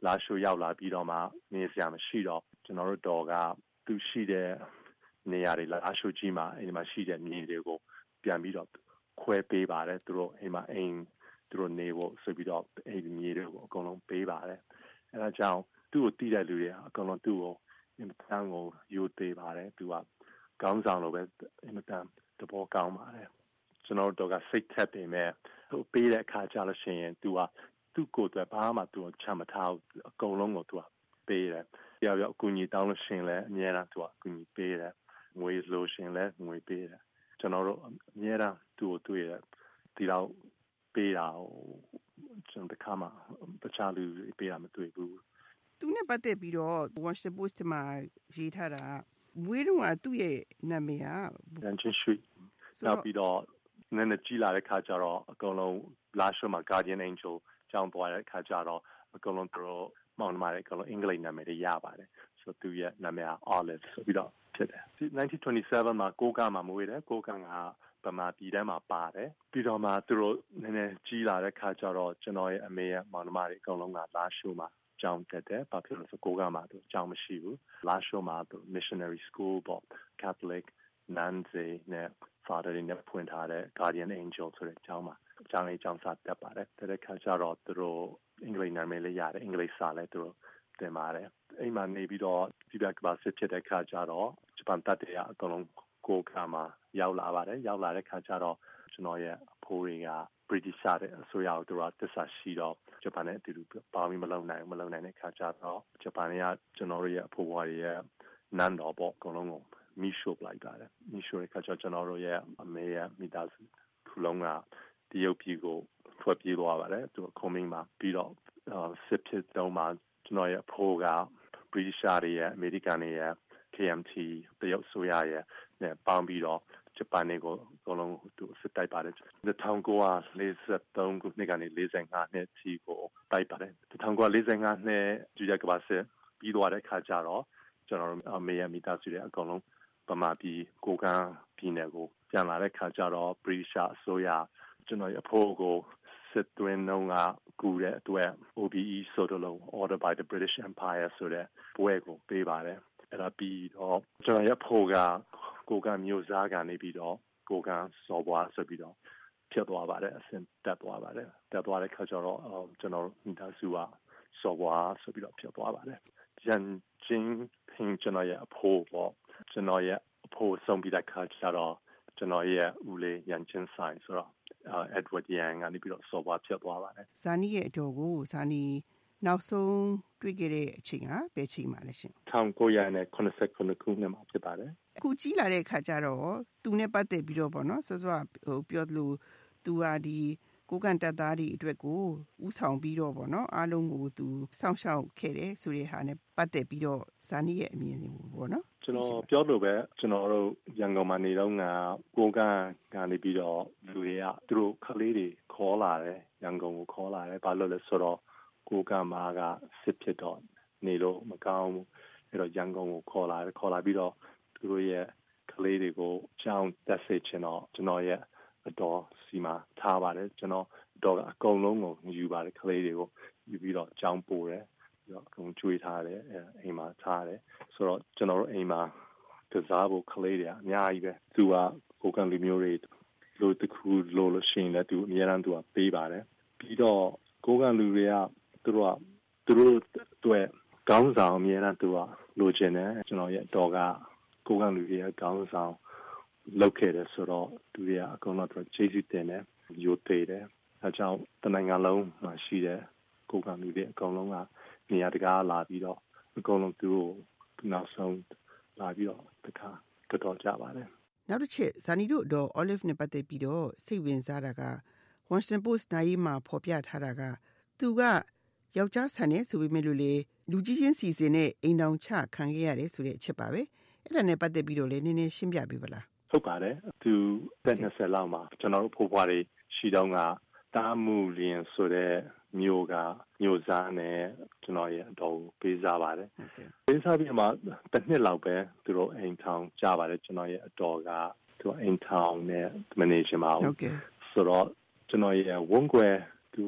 လာရှိုးရောက်လာပြီးတော့မှနေစရာမရှိတော့ကျွန်တော်တို့တော်ကသူရှိတဲ့နေရာတွေလာရှိုးကြီးမှာအဲဒီမှာရှိတဲ့မြေတွေကိုပြန်ပြီးတော့ခွဲပေးပါတယ်သူတို့အိမ်မှာအိမ်သူတို့နေဖို့ဆိုပြီးတော့အဲဒီမြေတွေကိုအကုန်လုံးပေးပါတယ်အဲဒါကြောင့်သူ့ကိုတည်တဲ့လူတွေအကုန်လုံးသူ့ကိုအင်မတန်ကိုယူသေးပါတယ်သူကကောင်းဆောင်လိုပဲအင်မတန်တဘောကောင်းပါတယ်ကျွန်တော်တို့ကစိတ်ထက်ပေမဲ့သူပေးတဲ့အခါကျလို့ရှိရင်သူကသူ့ကိုယ်အတွက်ဘာမှသူချမ်းမထားအကုန်လုံးကိုသူကပေးတယ်။ရောက်ရောက်အကူအညီတောင်းလို့ရှိရင်လည်းအများအားသူကအကူအညီပေးတယ်။ငွေလိုရှင်လည်းငွေပေးတယ်။ကျွန်တော်တို့အများအားသူ့ကိုတွေ့တယ်ဒီတော့ပေးတာကျွန်တော်တခါမှတခြားလူပေးတာမတွေ့ဘူး။သူနဲ့ပတ်သက်ပြီးတော့ Washington Post မှာရေးထားတာဝေးတော့ကသူ့ရဲ့နာမည်က Rankin Street နောက်ပြီးတော့နည်းနည်းကြီးလာတဲ့ခါကျတော့အကုန်လုံးလာရှိုးမှာ Guardian Angel ကျောင်းသွားတဲ့ခါကျတော့အကုန်လုံးတို့မောင်နှမတွေအကုန်လုံးအင်္ဂလိပ်နာမည်တွေရပါတယ်ဆိုသူရဲ့နာမည်က Olive ဆိုပြီးတော့ဖြစ်တယ်nineteen twenty-sevenမှာကိုကမှာမွေးတယ်ကိုကကဗမာပြည်ထဲမှာပါတယ်ပြီးတော့မှသူတို့နည်းနည်းကြီးလာတဲ့ခါကျတော့ကျွန်တော်ရဲ့အမေရဲ့မောင်နှမတွေအကုန်လုံးကလာရှိုးမှာကျောင်းတက်တယ်ဘာဖြစ်လို့ဆိုကိုကမှာသူကျောင်းမရှိဘူးလာရှိုးမှာသူ missionary school ပေါ့ Catholic Nancy နဲ့ Father တွေနဲ့ဖွင့်ထားတဲ့ Guardian Angel ဆိုတဲ့ကျောင်းမှာကျောင်းလေးကျောင်းစာတက်ပါတယ်တဲ့ခါကျတော့သူတို့အင်္ဂလိပ်နာမည်လေးရတယ်အင်္ဂလိပ်စာလည်းသူတို့သင်ပါတယ်အိမ်မှာနေပြီးတော့ဒီဘက်ကဘာစစ်ဖြစ်တဲ့ခါကျတော့ဂျပန်တပ်တွေအကုန်လုံးကိုကမှာရောက်လာပါတယ်ရောက်လာတဲ့ခါကျတော့ကျွန်တော်ရဲ့အဖိုးတွေက British တဲ့အစိုးရကိုသူတို့တစ္ဆာရှိတော့ဂျပန်နဲ့အတူတူပေါင်းပြီးမလုံနိုင်မလုံနိုင်တဲ့ခါကျတော့ဂျပန်ကကျွန်တော်တို့ရဲ့အဖိုးဘွားတွေရဲ့နန်းတော်ပေါ့အကုန်လုံးကိုမီးရှို့လိုက်ပါတယ်မီးရှို့တဲ့ခါကျကျွန်တော်တို့ရဲ့အမေရဲ့မိသားစုခုလုံးကတရုတ်ပြည်ကိုထွက်ပြေးသွားပါတယ်သူခုံမင်းမှာပြီးတော့စစ်ဖြစ်တော့မှကျွန်တော်ရဲ့အဖိုးက British တွေရဲ့ American တွေရဲ့ K M T တရုတ်ဆိုရရဲ့နဲ့ပေါင်းပြီးတော့ဂျပန်တွေကိုအကုန်လုံးသူစစ်တိုက်ပါတယ်nineteen forty-threeခုနှစ်ကနေforty-fiveနှစ်ထိကိုတိုက်ပါတယ်nineteen forty-fiveနှစ်ဒုတိယကမ္ဘာစစ်ပြီးသွားတဲ့အခါကျတော့ကျွန်တော်တို့အမေရဲ့မိသားစုတွေအကုန်လုံးဗမာပြည်ကိုကန်းပြည်နယ်ကိုပြန်လာတဲ့အခါကျတော့ British အစိုးရကျွန်တော်ရဲ့အဖိုးကိုစစ်သွင်းနှုန်းကကူတဲ့အတွက် O B E ဆိုတော့ Order by the British Empire ဆိုတဲ့ပွဲကိုပေးပါတယ်အဲ့ဒါပြီးတော့ကျွန်တော်ရဲ့အဖိုးကကိုကမျိုးစားကနေပြီးတော့ကိုကစော်ဘွားဆိုပြီးတော့ဖြစ်သွားပါတယ်အစင်တက်သွားပါတယ်တက်သွားတဲ့ခါကျတော့ကျွန်တော်မိသားစုကစော်ဘွားဆိုပြီးတော့ဖြစ်သွားပါတယ်ရန်ချင်းဖင်ကျွန်တော်ရဲ့အဖိုးပေါ့ကျွန်တော်ရဲ့အဖိုးဆုံးပြီးတဲ့ခါကျတော့ကျွန်တော်ရဲ့ဦးလေးရန်ချင်းဆိုင်ဆိုတော့Edward Yang ကနေပြီးတော့စော်ဘွားဖြစ်သွားပါတယ်ဇာနီရဲ့အတော်ကိုဇာနီနောက်ဆုံးတွေ့ခဲ့တဲ့အချိန်ကဘယ်ချိန်မှလဲရှင် nineteen seventy-nineခုနှစ်မှာဖြစ်ပါတယ်အခုကြီးလာတဲ့အခါကျတော့သူနဲ့ပတ်သက်ပြီးတော့ပေါ့နော်စောစောဟိုပြောသလိုသူဟာဒီကိုကန်တက်သားတွေအတွက်ကိုဥဆောင်ပြီးတော့ပေါ့နော်အားလုံးကိုသူစောင့်ရှောက်ခဲ့တယ်ဆိုတဲ့ဟာနဲ့ပတ်သက်ပြီးတော့ဇာနီရဲ့အမြင်တွေကိုပေါ့နော်ကျွန်တော်ပြောလို့ပဲကျွန်တော်တို့ရန်ကုန်မှာနေတော့ငါကိုကန်ကနေပြီးတော့လူတွေကသူတို့ခလေးတွေခေါ်လာတယ်ရန်ကုန်ကိုခေါ်လာတယ်ဘာလို့လဲဆိုတော့ကိုကမာကစစ်ဖြစ်တော့နေလို့မကောင်းဘူးအဲ့တော့ရန်ကုန်ကိုခေါ်လာတယ်ခေါ်လာပြီးတော့သူတို့ရဲ့ကလေးတွေကိုကြောင်းတက်စေချင်တော့ကျွန်တော်ရဲ့အတော်စီမှာထားပါတယ်ကျွန်တော်တော့အကုန်လုံးကိုယူပါတယ်ကလေးတွေကိုယူပြီးတော့ကြောင်းပို့တယ်ပြီးတော့အကုန်ကျွေးထားတယ်အိမ်မှာထားတယ်ဆိုတော့ကျွန်တော်တို့အိမ်မှာကစားဖို့ကလေးတွေအများကြီးပဲသူကကိုကန်လူမျိုးတွေလို့တခုလို့လို့ရှိရင်လည်းသူအများအားသူကပေးပါတယ်ပြီးတော့ကိုကန်လူတွေကသူတို့ကသူတို့တွေ့ကောင်းဆောင်အများအားသူကလိုချင်တယ်ကျွန်တော်ရဲ့တော်ကကိုကန်လူတွေရဲ့ကောင်းဆောင်လောက်ခဲ့တယ်ဆိုတော့သူတွေကအကုန်လုံးတော့ကျေးဇူးတင်တယ်ယူသေးတယ်အဲကြောင့်တနိုင်ငံလုံးမှာရှိတဲ့ကိုကန်လူတွေအကုန်လုံးကနေရာတကာလာပြီးတော့အကုန်လုံးသူတို့နောက်ဆုံးလာပြီးတော့တခါတော်ကြပါတယ်နောက်တစ်ချက်ဇာနီတို့တော့ Olive နဲ့ပတ်သက်ပြီးတော့စိတ်ဝင်စားတာက Washington Post နိုင်မှာဖော်ပြထားတာကသူကယောက်ျားဆန်နေဆိုပေမဲ့လို့လေလူကြီးချင်းစီစဉ်နဲ့အိမ်တောင်ချခံခဲ့ရတယ်ဆိုတဲ့အချက်ပါပဲအဲ့ဒါနဲ့ပတ်သက်ပြီးတော့လည်းနည်းနည်းရှင်းပြပေးပါလားဟုတ်ပါတယ်သူtwentyလောက်မှာကျွန်တော်တို့ဖိုးဖွားတွေရှိတော့ကတားမှုလျင်ဆိုတဲ့မျိုးကမျိုးစားနဲ့ကျွန်တော်ရဲ့အတော်ပေးစားပါတယ်ပေးစားပြီးမှတစ်နှစ်လောက်ပဲသူတို့အိမ်ထောင်ကြပါတယ်ကျွန်တော်ရဲ့အတော်ကသူအိမ်ထောင်နဲ့မနေချင်ပါဘူးဆိုတော့ကျွန်တော်ရဲ့ဝန်းကွယ်သူ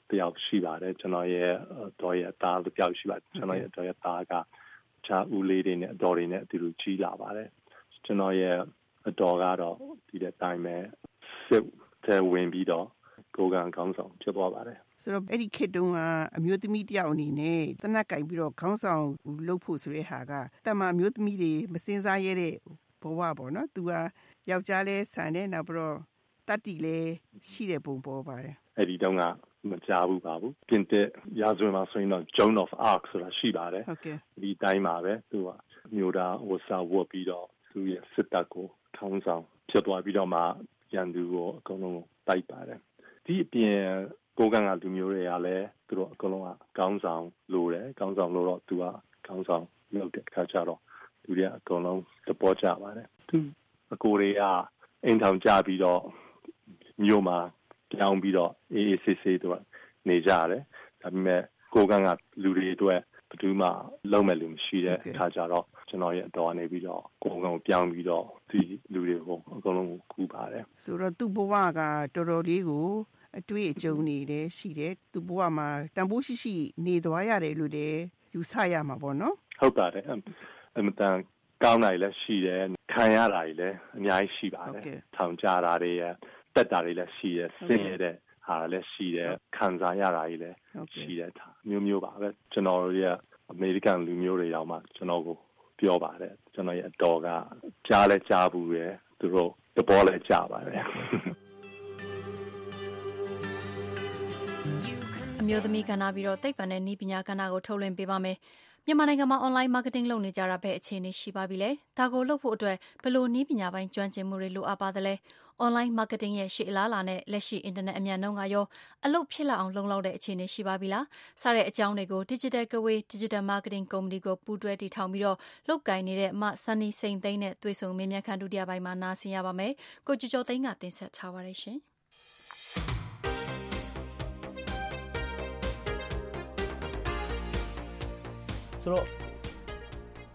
တယောက်ရှိပါတယ်ကျွန်တော်ရဲ့တော်ရဲ့သားတယောက်ရှိပါတယ်ကျွန်တော်ရဲ့တော်ရဲ့သားကချာဦးလေးတွေနဲ့အတော်တွေနဲ့အတူတူကြီးလာပါတယ်ကျွန်တော်ရဲ့အတော်ကတော့ဒီတဲ့အတိုင်းပဲစစ်တဲ့ဝင်ပြီးတော့ကိုကန်ခေါင်းဆောင်ဖြစ်သွားပါတယ်ဆိုတော့အဲ့ဒီခေတ်တုန်းကအမျိုးသမီးတယောက်အနေနဲ့တနက်ကင်ပြီးတော့ခေါင်းဆောင်လုပ်ဖို့ဆိုတဲ့ဟာကတမအမျိုးသမီးတွေမစင်စားရတဲ့ဘဝပေါ့နော်သူကယောက်ျားလဲဆန်တယ်နောက်ပြီးတော့တတ်တီလဲရှိတဲ့ပုံပေါ်ပါတယ်အဲ့ဒီတုန်းကမကြားဘူးပါဘူးပြင်တဲ့ရာဇဝင်မှာဆိုရင်တော့ Joan of Arc ဆိုတာရှိပါတယ်ဟုတ်ကဲ့ဒီတိုင်းမှာပဲသူကမျိုးသားဝတ်စားဝတ်ပြီးတော့သူရဲ့စစ်တပ်ကိုခေါင်းဆောင်ဖြစ်သွားပြီးတော့မှရန်သူကိုအကုန်လုံးတိုက်ပါတယ်ဒီအပြင်ကိုကန်ကလူမျိုးတွေကလည်းသူတို့အကုန်လုံးကခေါင်းဆောင်လိုတယ်ခေါင်းဆောင်လို့တော့သူကခေါင်းဆောင်လုပ်တဲ့အခါကျတော့သူတွေအကုန်လုံးသဘောကျပါတယ်သူအကိုတွေကအိမ်ထောင်ကြပြီးတော့မြို့မှာပြောင်းပြီးတော့အေးအေးဆေးဆေးသူကနေကြတယ်ဒါပေမဲ့ကိုကန်ကလူတွေအတွက်ဘယ်သူမှလုံးမဲ့လူမရှိတဲ့အခါကျတော့ကျွန်တော်ရဲ့အတော်ကနေပြီးတော့ကိုကန်ကိုပြောင်းပြီးတော့ဒီလူတွေကိုအကုန်လုံးကူပါတယ်ဆိုတော့သူ့ဘဝကတော်တော်လေးကိုအတွေ့အကြုံနေတယ်ရှိတယ်သူ့ဘဝမှာတန်ဖိုးရှိရှိနေသွားရတယ်လို့လည်းယူဆရမှာပေါ့နော်ဟုတ်ပါတယ်အမတန်ကောင်းနိုင်လည်းရှိတယ်ခံရတာတွေလည်းအများကြီးရှိပါတယ်ထောင်ကြတာတွေတက်တာတွေလည်းရှိတယ်ဆင်းရဲတဲ့ဟာလည်းရှိတယ်ခံစားရတာတွေလည်းရှိတယ်မျိုးမျိုးပါပဲကျွန်တော်တို့ရဲ့အမေရိကန်လူမျိုးတွေတောင်မှကျွန်တော်ကိုပြောပါတယ်ကျွန်တော်ရဲ့အတော်ကကြားလဲကြားဘူးရယ်သူတို့တဘောလဲကြားပါတယ်အမျိုးသမီးကဏ္ဍပြီးတော့သိပ္ပံနဲ့နည်းပညာကဏ္ဍကိုထုတ်လွှင့်ပေးပါမယ်မြန်မာနိုင်ငံမှာ online marketing လုပ်နေကြတာပဲအခြေအနေရှိပါပြီလေဒါကိုလုပ်ဖို့အတွက်ဘယ်လိုနည်းပညာပိုင်းကျွမ်းကျင်မှုတွေလိုအပ်ပါသလဲ online marketing ရဲ့ရှေ့အလားအလာနဲ့လက်ရှိ internet အမြန်နှုန်းကရောအလုပ်ဖြစ်လာအောင်လုံလောက်တဲ့အခြေအနေရှိပါပြီလားစတဲ့အကြောင်းတွေကို Digital Gateway Digital Marketing Company ကိုပူးတွဲတည်ထောင်ပြီးတော့လုပ်ကိုင်နေတဲ့မဆန်နီစိန်သိန်းနဲ့တွေ့ဆုံမေးမြန်းခန်းဒုတိယပိုင်းမှာနားဆင်ရပါမယ်ကိုကျော်ကျော်သိန်းကတင်ဆက်ထားပါရရှင်ဆိုတော့ဒီ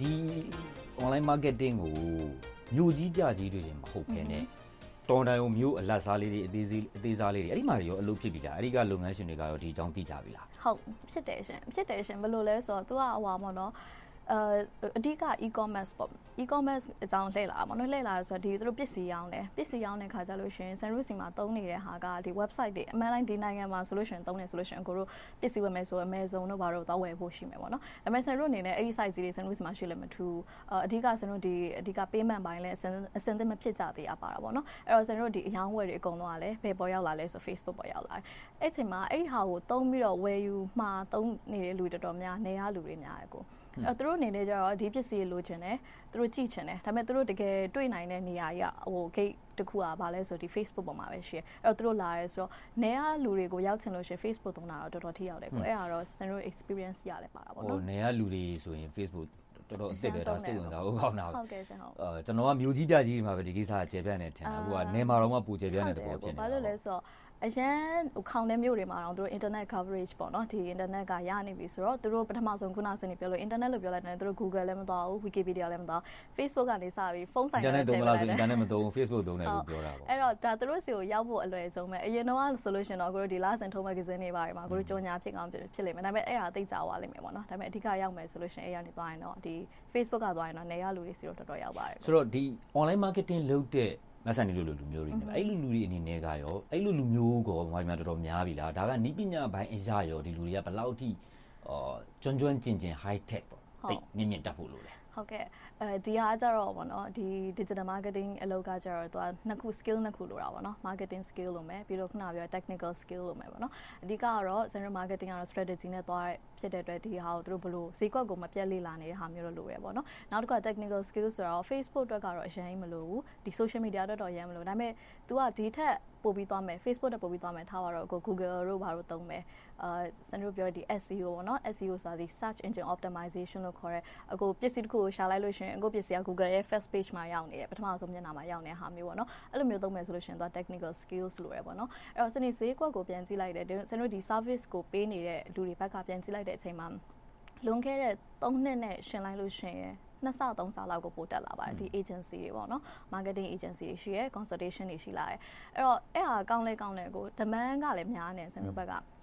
online marketing ကိုမြို့ကြီးပြကြီးတွေရင်မဟုတ်ဘဲနဲ့တော်တိုင်ကိုမြို့အလတ်စားလေးတွေအသေးသေးအသေးစားလေးတွေအဲ့ဒီမှာရောအလုပ်ဖြစ်ပြီလားအဲ့ဒီကလုပ်ငန်းရှင်တွေကရောဒီအကြောင်းသိကြပြီလားဟုတ်ဖြစ်တယ်ရှင်ဖြစ်တယ်ရှင်ဘယ်လိုလဲဆိုတော့ तू ကဟိုပါပေါ့နော်အအဓိက e-commerce ပေါ့ e-commerce အကြောင်းလှည့်လာပါတော့လှည့်လာဆိုတော့ဒီသူတို့ပစ္စည်းရောင်းတယ်ပစ္စည်းရောင်းတဲ့ခါကျလို့ရှိရင် Sanru စီမှာတုံးနေတဲ့ဟာကဒီ website တွေအမှန်တိုင်းဒီနိုင်ငံမှာဆိုလို့ရှိရင်တုံးနေဆိုလို့ရှိရင်ကိုတို့ပစ္စည်းဝယ်မယ်ဆို Amazon တို့ဘာတို့တော့ဝယ်ဖို့ရှိမယ်ပေါ့နော်ဒါပေမဲ့ Sanru အနေနဲ့အဲ့ဒီ site ကြီးတွေ Sanru စီမှာရှိလည်းမထူးအဓိက Sanru ဒီအဓိက payment ပိုင်းလည်းအစင်သင့်မဖြစ်ကြသေးရပါတာပေါ့နော်အဲ့တော့ Sanru ဒီအယောင်းဝယ်တွေအကုန်လုံးကလည်းဘယ်ပေါ်ရောက်လာလဲဆို Facebook ပေါ်ရောက်လာတယ်အဲ့အချိန်မှာအဲ့ဒီဟာကိုတုံးပြီးတော့ဝယ်ယူမှာတုံးနေတဲ့လူတော်တော်များနေရလူတွေများတယ်ကိုအဲ့သူတို့အနေနဲ့ကျတော့ဒီပစ္စည်းလိုချင်တယ်သူတို့ကြည့်ချင်တယ်ဒါပေမဲ့သူတို့တကယ်တွေ့နိုင်တဲ့နေရာကြီးကဟို gate တစ်ခုอ่ะဗာလဲဆိုဒီ Facebook ပေါ်မှာပဲရှိတယ်အဲ့တော့သူတို့လာရဲဆိုတော့နေရလူတွေကိုရောက်ချင်လို့ရှိရင် Facebook သုံးတာတော့တော်တော်ထိရောက်တယ်ကိုအဲ့ဒါတော့ ကျွန်တော် experience ရတယ်ပါတာပေါ့နော်ဟိုနေရလူတွေဆိုရင် Facebook တော်တော်အစ်စ်ပဲဒါစိတ်ဝင်စားဖို့ကောင်းတာဟုတ်ကဲ့ရှင်ဟုတ်အဲကျွန်တော်ကမြို့ကြီးပြကြီးတွေမှာပဲဒီကိစ္စကျေပြန့်နေထင်တာအခုကနေမှာတော့မှပူကျေပြန့်နေတဲ့သဘောဖြစ်နေဘာလို့လဲဆိုတော့အရင်ဟိုခေါင်းတဲ့မျိုးတွေမှာတော့သူတို့ internet coverage ပေါ့နော်ဒီ internet ကရနေပြီဆိုတော့သူတို့ပထမဆုံးခုနစနေပြောလို့ internet လို့ပြောလိုက်တယ်သူတို့ Google လည်းမသွားဘူး Wikipedia လည်းမသွား Facebook ကနေစပြီးဖုန်းဆိုင်နဲ့ထည့်လိုက်တယ် internet မသုံး Facebook သုံးတယ်လို့ပြောတာပေါ့အဲ့တော့ဒါသူတို့စီကိုရောက်ဖို့အလွယ်ဆုံးပဲအရင်တော့ဆိုလို့ရှင်တော့ကိုတို့ဒီလဆန်ထုံး magazine တွေပါတယ်မှာကိုတို့ကြော်ညာဖြစ်ကောင်းဖြစ်လိမ့်မယ်ဒါပေမဲ့အဲ့ဒါသိကြသွားလိမ့်မယ်ပေါ့နော်ဒါပေမဲ့အဓိကရောက်မယ်ဆိုလို့ရှင်အဲ့ရနေသွားရင်တော့ဒီ Facebook ကသွားရင်တော့နေရလူတွေစီတော့တော်တော်ရောက်ပါတယ်ဆိုတော့ဒီ online marketing လုပ်တဲ့မဆန်နေလို့လူမျိုးတွေနေအဲ့လူလူတွေအနေနဲ့ကရောအဲ့လူလူမျိုးကောဘာမှတော်တော်များပြီလားဒါကနီးပညာဘိုင်းအရာရောဒီလူတွေကဘယ်လောက်ထိအော်ကျွမ်းကျွမ်းကျင်ကျင် high tech ပေါ့တိတ်မြင့်မြင့်တက်ဖို့လို့လဲဟုတ်ကဲ့အဲဒီဟာကျတော့ဗောနော်ဒီ digital marketing အလုပ်ကကျတော့သူကနှစ်ခု skill နှစ်ခုလိုတာဗောနော် marketing skill လို့မယ်ပြီးတော့ခုနပြော technical skill လို့မယ်ဗောနော်အဓိကကတော့ general marketing ကတော့ strategy နဲ့သွားဖြစ်တဲ့အတွက်ဒီဟာကိုသူတို့ဘလို့ဈေးကွက်ကိုမပြတ်လေ့လာနေတဲ့ဟာမျိုးလို့လိုရဗောနော်နောက်တစ်ခုက technical skill ဆိုတော့ Facebook အတွက်ကတော့အရင်မလိုဘူးဒီ social media အတွက်တော့ရမ်းမလို့ဒါပေမဲ့ तू ကဒီထက်ပို့ပြီးသွားမယ် Facebook နဲ့ပို့ပြီးသွားမယ်ထားတော့ကို Google တို့ဘာလို့သုံးမယ်အာစံတို့ပြောဒီ S E O ပေါ့နော် S E O ဆိုတာဒီ search engine optimization လို့ခေါ်တဲ့အခုပစ္စည်းတစ်ခုကိုရှာလိုက်လို့ရှိရင်အခုပစ္စည်းက Google ရဲ့ first page မှာရောက်နေတယ်ပထမဆုံးမျက်နှာမှာရောက်နေတဲ့ဟာမျိုးပေါ့နော်အဲ့လိုမျိုးသုံးမယ်ဆိုလို့ရှိရင်သူက technical skills လို့ရပေါ့နော်အဲ့တော့စနေဈေးကွက်ကိုပြန်ကြည့်လိုက်တယ်စံတို့ဒီ service ကိုပေးနေတဲ့လူတွေဘက်ကပြန်ကြည့်လိုက်တဲ့အချိန်မှာလွန်ခဲ့တဲ့သုံးနှစ်နဲ့ရှင်းလိုက်လို့ရှိရင်နှစ်ဆသုံးဆလောက်ကိုပို့တက်လာပါတယ်ဒီ agency တွေပေါ့နော် marketing agency တွေရှိရဲ consultation တွေရှိလာတယ်အဲ့တော့အဲ့ဟာကောင်းလဲကောင်းလဲကို demand ကလည်းများနေစံတို့ဘက်က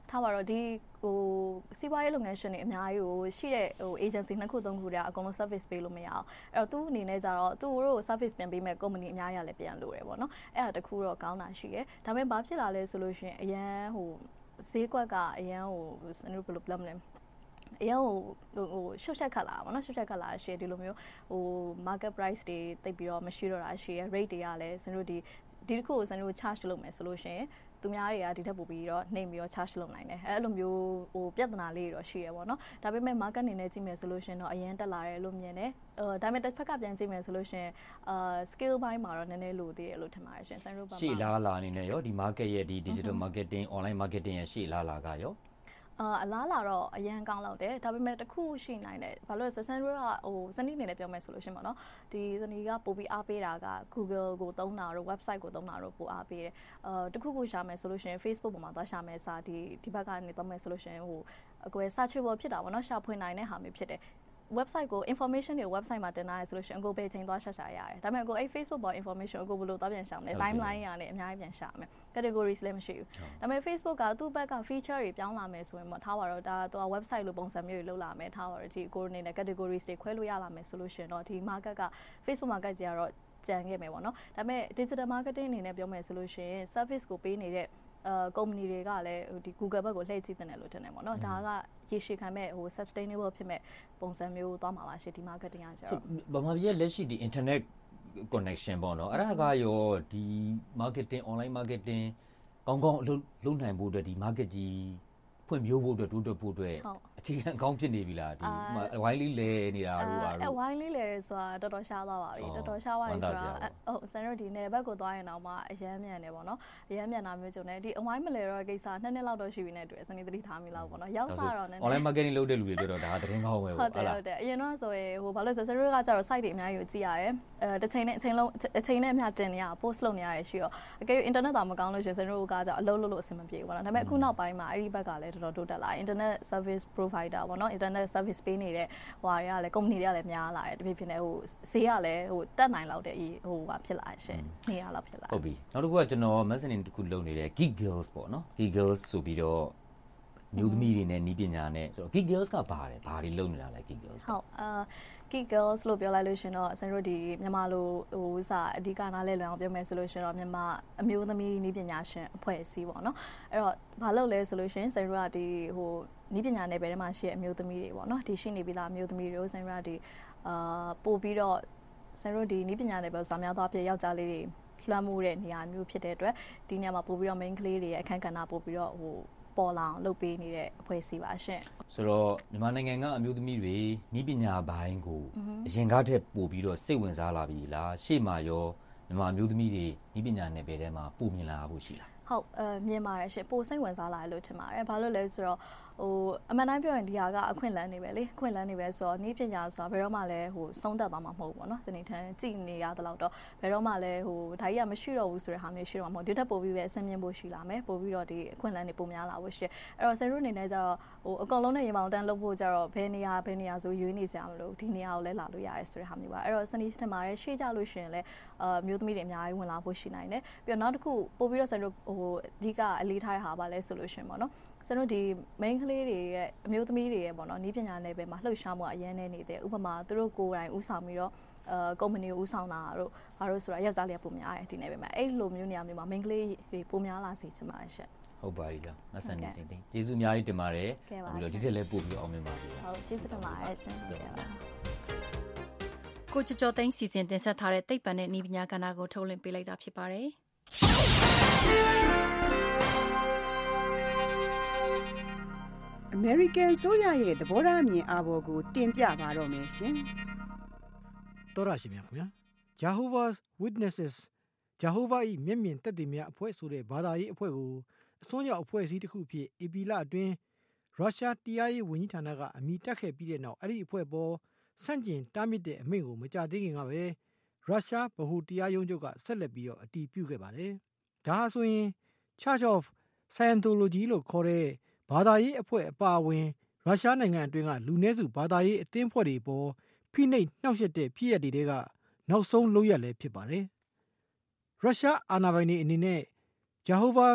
ထားပါတော့ဒီဟိုစီးပွားရေးလုပ်ငန်းရှင်တွေအများကြီးကိုရှိတဲ့ဟို agency နှစ်ခုသုံးခုတည်းအကုန်လုံး service ပေးလို့မရအောင်အဲ့တော့သူ့အနေနဲ့ကြတော့သူတို့ service ပြန်ပေးမဲ့ company အများကြီးလည်းပြန်လို့ရပေါ့နော်အဲ့ဒါတခုတော့ကောင်းတာရှိရဲဒါပေမဲ့ဘာဖြစ်လာလဲဆိုလို့ရှိရင်အရန်ဟိုဈေးကွက်ကအရန်ဟိုစနုဘယ်လိုပြောမလဲအရန်ဟိုဟိုရှုပ်ချက်ခတ်လာပါတော့ရှုပ်ချက်ခတ်လာရှိဒီလိုမျိုးဟို market price တွေတိတ်ပြီးတော့မရှိတော့တာရှိရဲ rate တွေကလည်းစနုဒီဒီတစ်ခုကိုစနု charge လုပ်မယ်ဆိုလို့ရှိရင်သူများတွေကဒီထက်ပိုပြီးတော့နှိမ်ပြီးတော့ charge လုပ်နိုင်တယ်အဲ့လိုမျိုးဟိုပြဿနာလေးတွေတော့ရှိရပါတော့ဒါပေမဲ့ market အနေနဲ့ကြည့်မယ်ဆိုလို့ရှင်တော့အရင်တက်လာတယ်လို့မြင်တယ်အဲဒါပေမဲ့တစ်ဖက်ကပြန်ကြည့်မယ်ဆိုလို့ရှင်အာ skill ဘိုင်းမှာတော့နည်းနည်းလိုသေးတယ်လို့ထင်ပါတယ်ရှင်ဆန်ရိုးပါမှာရှေ့လားလာအနေနဲ့ရောဒီ market ရဲ့ဒီ digital marketing online marketing ရဲ့ရှေ့လားလာကရောအာအလားလာတော့အရန်ကောင်းလောက်တယ်ဒါပေမဲ့တခုရှိနိုင်တယ်ဘာလို့လဲဆိုဆန်ရိုးကဟိုစနစ်အနေနဲ့ပြောမယ်ဆိုလို့ရှင်ပေါ့နော်ဒီစနစ်ကပို့ပြီးအားပေးတာက Google ကိုသုံးတာတို့ website ကိုသုံးတာတို့ပို့အားပေးတယ်အာတခုခုရှာမယ်ဆိုလို့ရှင် Facebook ပေါ်မှာသွားရှာမယ်စာဒီဒီဘက်ကနေသုံးမယ်ဆိုလို့ရှင်ဟိုအကွယ် searchable ဖြစ်တာပေါ့နော်ရှာဖွေနိုင်တဲ့ဟာမျိုးဖြစ်တယ် website ကို information တွေ website မှာတင်ထားရဆိုလို့ရှိရင်ကိုပဲချိန်သွားရှာရှာရတယ်ဒါပေမဲ့ကိုအဲ့ Facebook ပေါ် information ကိုဘယ်လိုသွားပြန်ရှာမလဲ timeline ရနဲ့အများကြီးပြန်ရှာမယ် categories လည်းမရှိဘူးဒါပေမဲ့ Facebook ကသူ့ဘက်က feature တွေပြောင်းလာမယ်ဆိုရင်ပေါ့ထားပါတော့ဒါတော့ website လိုပုံစံမျိုးတွေလုပ်လာမယ်ထားပါတော့ဒီကိုအနေနဲ့ categories တွေခွဲလို့ရလာမယ်ဆိုလို့ရှိရင်တော့ဒီ market က Facebook market ကြီးကတော့ကြံခဲ့မယ်ပေါ့နော်ဒါပေမဲ့ digital marketing အနေနဲ့ပြောမယ်ဆိုလို့ရှိရင် service ကိုပေးနေတဲ့အဲ company တွေကလည်းဒီ Google ဘက်ကိုလှည့်ကြည့်တယ်လို့ထင်တယ်ပေါ့နော်ဒါကရေရှည်ခံမဲ့ဟို sustainable ဖြစ်မဲ့ပုံစံမျိုးသွားမှာပါရှင့်ဒီ marketing ကကျတော့ဘာမှပြည့်လက်ရှိဒီ internet connection ပေါ့နော်အဲ့ဒါကရောဒီ marketing online marketing ကောင်းကောင်းလုပ်လုပ်နိုင်ဖို့အတွက်ဒီ market ကြီးဖွံ့ဖြိုးဖို့အတွက်တိုးတက်ဖို့အတွက်အခြေခံအကောင်းဖြစ်နေပြီလားဒီဝိုင်းလေးလဲနေတာတို့အားအဲဝိုင်းလေးလဲဆိုတာတော်တော်ရှားသွားပါပြီတော်တော်ရှားသွားပြီဆိုတာဟုတ်ဆန်ရိုဒီနယ်ဘက်ကိုသွားရင်တော့မှအရန်မြန်တယ်ပေါ့နော်အရန်မြန်တာမျိုးကြုံတယ်ဒီအဝိုင်းမလဲတော့ကိစ္စနှစ်နှစ်လောက်တော့ရှိပြီနဲ့တွေ့စနေသတိထားမိလောက်ပေါ့နော်ရောက်စားတော့နည်းနည်း online marketing လုပ်တဲ့လူတွေပြောတော့ဒါသတင်းကောင်းပဲပေါ့ဟုတ်တယ်ဟုတ်တယ်အရင်တော့ဆိုရင်ဟိုဘာလို့ဆိုဆန်ရိုကကျတော့ site တွေအများကြီးကိုကြည့်ရတယ်အဲတစ်ချိန်နဲ့အချိန်လုံးအချိန်နဲ့အများတင်နေရ post လုပ်နေရရရှိရောအကယ်၍ internet တောင်မကောင်းလို့ရှင်ဆန်ရိုကကျတော့အလုပ်လုပ်လို့အဆင်မပြေဘူးပေါ့နော်ဒါပေမဲ့အခုနောက်ပိုင်းမှာအဲ့ဒီဘက်ကလည်းတော်တော်တိုးတက်လာ internet service provider ပေါ့နော် internet service ပေးနေတဲ့ဟိုတွေကလည်း company တွေကလည်းများလာတယ်တဖြည်းဖြည်းနဲ့ဟိုဈေးကလည်းဟိုတက်နိုင်လောက်တဲ့ဟိုဟာဖြစ်လာရှင်နေရလောက်ဖြစ်လာဟုတ်ပြီနောက်တစ်ခုကကျွန်တော် messaging တစ်ခုလုပ်နေတဲ့ Geek Girls ပေါ့နော် Geek Girls ဆိုပြီးတော့မျိုးသမီးတွေနဲ့နီးပညာနဲ့ဆိုတော့ Geek Girls ကဘာလဲဘာတွေလုပ်နေတာလဲ Geek Girls ဟုတ်အာ Geek Girls လို့ပြောလိုက်လို့ရှင်တော့ဆန်တို့ဒီမြန်မာလိုဟိုဥစားအဓိကနားလဲလွယ်အောင်ပြောမယ်ဆိုလို့ရှင်တော့မြန်မာအမျိုးသမီးနီးပညာရှင်အဖွဲ့အစည်းပေါ့နော်အဲ့တော့ဘာလုပ်လဲဆိုလို့ရှင်ဆန်တို့ကဒီဟိုနီးပညာနယ်ပယ်ထဲမှာရှိတဲ့အမျိုးသမီးတွေပေါ့နော်ဒီရှိနေပြီလားအမျိုးသမီးတွေကိုဆန်တို့ကဒီအာပို့ပြီးတော့ဆန်တို့ဒီနီးပညာနယ်ပယ်စာများသွားပြယောက်ျားလေးတွေလွှမ်းမိုးတဲ့နေရာမျိုးဖြစ်တဲ့အတွက်ဒီနေရာမှာပို့ပြီးတော့ main ကလေးတွေရဲ့အခန်းကဏ္ဍပို့ပြီးတော့ဟိုပေါ်လာအောင်လုပ်ပေးနေတဲ့အဖွဲ့အစည်းပါရှင်ဆိုတော့မြန်မာနိုင်ငံကအမျိုးသမီးတွေနီးပညာဘိုင်းကိုအရင်ကတည်းကပို့ပြီးတော့စိတ်ဝင်စားလာပြီလားရှေ့မှာရောမြန်မာအမျိုးသမီးတွေနီးပညာနယ်ပယ်ထဲမှာပို့မြင်လာဖို့ရှိလားဟုတ်အဲမြင်ပါတယ်ရှင်ပိုစိတ်ဝင်စားလာလို့ထင်ပါတယ်ဘာလို့လဲဆိုတော့ဟိုအမှန်တိုင်းပြောရင်ဒီဟာကအခွင့်အလမ်းနေပဲလေအခွင့်အလမ်းနေပဲဆိုတော့နည်းပညာဆိုတာဘယ်တော့မှလည်းဟိုဆုံးသက်သွားမှာမဟုတ်ဘူးပေါ့နော်စနေထန်းကြည်နေရတဲ့လောက်တော့ဘယ်တော့မှလည်းဟိုဒါကြီးကမရှိတော့ဘူးဆိုတဲ့ဟာမျိုးရှိတော့မှာမဟုတ်ဒီထက်ပိုပြီးပဲအဆင်မြင့်ဖို့ရှိလာမယ်ပိုပြီးတော့ဒီအခွင့်အလမ်းတွေပိုများလာဖို့ရှိအဲ့တော့ဆယ်ရုအနေနဲ့ကျတော့ဟိုအကောင်လုံးနဲ့ရေမောင်တန်းလုပ်ဖို့ကျတော့ဘယ်နေရာဘယ်နေရာဆိုရွေးနေစရာမလိုဒီနေရာကိုလည်းလာလို့ရတယ်ဆိုတဲ့ဟာမျိုးပါအဲ့တော့စနေထန်းမှာလည်းရှေ့ကြလို့ရှိရင်လည်းအာမျိုးသမီးတွေအများကြီးဝင်လာဖို့ရှိနိုင်တယ်ပြီးတော့နောက်တစ်ခုပိုပြီးတော့ဆယ်ရုဟိုအဓိကအလေးထားတဲ့ဟာပါလဲဆိုလို့ရှိရင်ပေါ့နော်ကျွန်တော်ဒီ main ကလေးတွေရဲ့အမျိုးသမီးတွေရဲ့ပေါ့နော်နီးပညာနယ်ပယ်မှာလှုပ်ရှားမှုအရင်နေနေတယ်ဥပမာသူတို့ကိုယ်တိုင်ဥဆောင်ပြီးတော့အဲ company ကိုဥဆောင်တာတို့ဘာလို့ဆိုတာယောက်ျားလေးကပုံများတယ်ဒီနယ်ပယ်မှာအဲ့လိုမျိုးနေရာမျိုးမှာ main ကလေးတွေပုံများလာစေချင်ပါတယ်ရှင့်ဟုတ်ပါပြီလားမဆန်နေစင်တင်ကျေးဇူးအများကြီးတင်ပါတယ်ပြီးတော့ဒီတက်လည်းပို့ပြီးအောင်မြင်ပါစေဟုတ်ကျေးဇူးတင်ပါတယ်ရှင်ဟုတ်ကဲ့ပါကိုကျော်ကျော်သိန်းစီစဉ်တင်ဆက်ထားတဲ့သိပ္ပံနဲ့ဤပညာကဏ္ဍကိုထုတ်လွှင့်ပေးလိုက်တာဖြစ်ပါတယ် American ဆိုရရဲ့သဘောထားအမြင်အာဘော်ကိုတင်ပြပါတော့မယ်ရှင်။တော်ရရှိမြခင်ဗျာ။ Jehovah's Witnesses Jehovah ၏မျက်မြင်သက်သေများအဖွဲ့ဆိုတဲ့ဘာသာရေးအဖွဲ့ကိုအစွန်းရောက်အဖွဲ့အစည်းတစ်ခုဖြစ်အေပီလအတွင်းရုရှားတရားရေးဝန်ကြီးဌာနကအမိတက်ခဲ့ပြီးတဲ့နောက်အဲ့ဒီအဖွဲ့ပေါ်ဆန့်ကျင်တားမြစ်တဲ့အမိန့်ကိုမကြသေးခင်ကပဲရုရှားဗဟိုတရားရုံးချုပ်ကဆက်လက်ပြီးတော့အတည်ပြုခဲ့ပါတယ်။ဒါဟာဆိုရင် Church of Scientology လို့ခေါ်တဲ့ဘာသာရေးအဖွဲ့အပါအဝင်ရုရှားနိုင်ငံအတွင်းကလူနည်းစုဘာသာရေးအသင်းအဖွဲ့တွေပေါ်ဖိနှိပ်နှောက်ယှက်တဲ့ဖြစ်ရပ်တွေကနောက်ဆုံးလုပ်ရလဲဖြစ်ပါတယ်။ရုရှားအာဏာပိုင်တွေအနေနဲ့ Jehovah's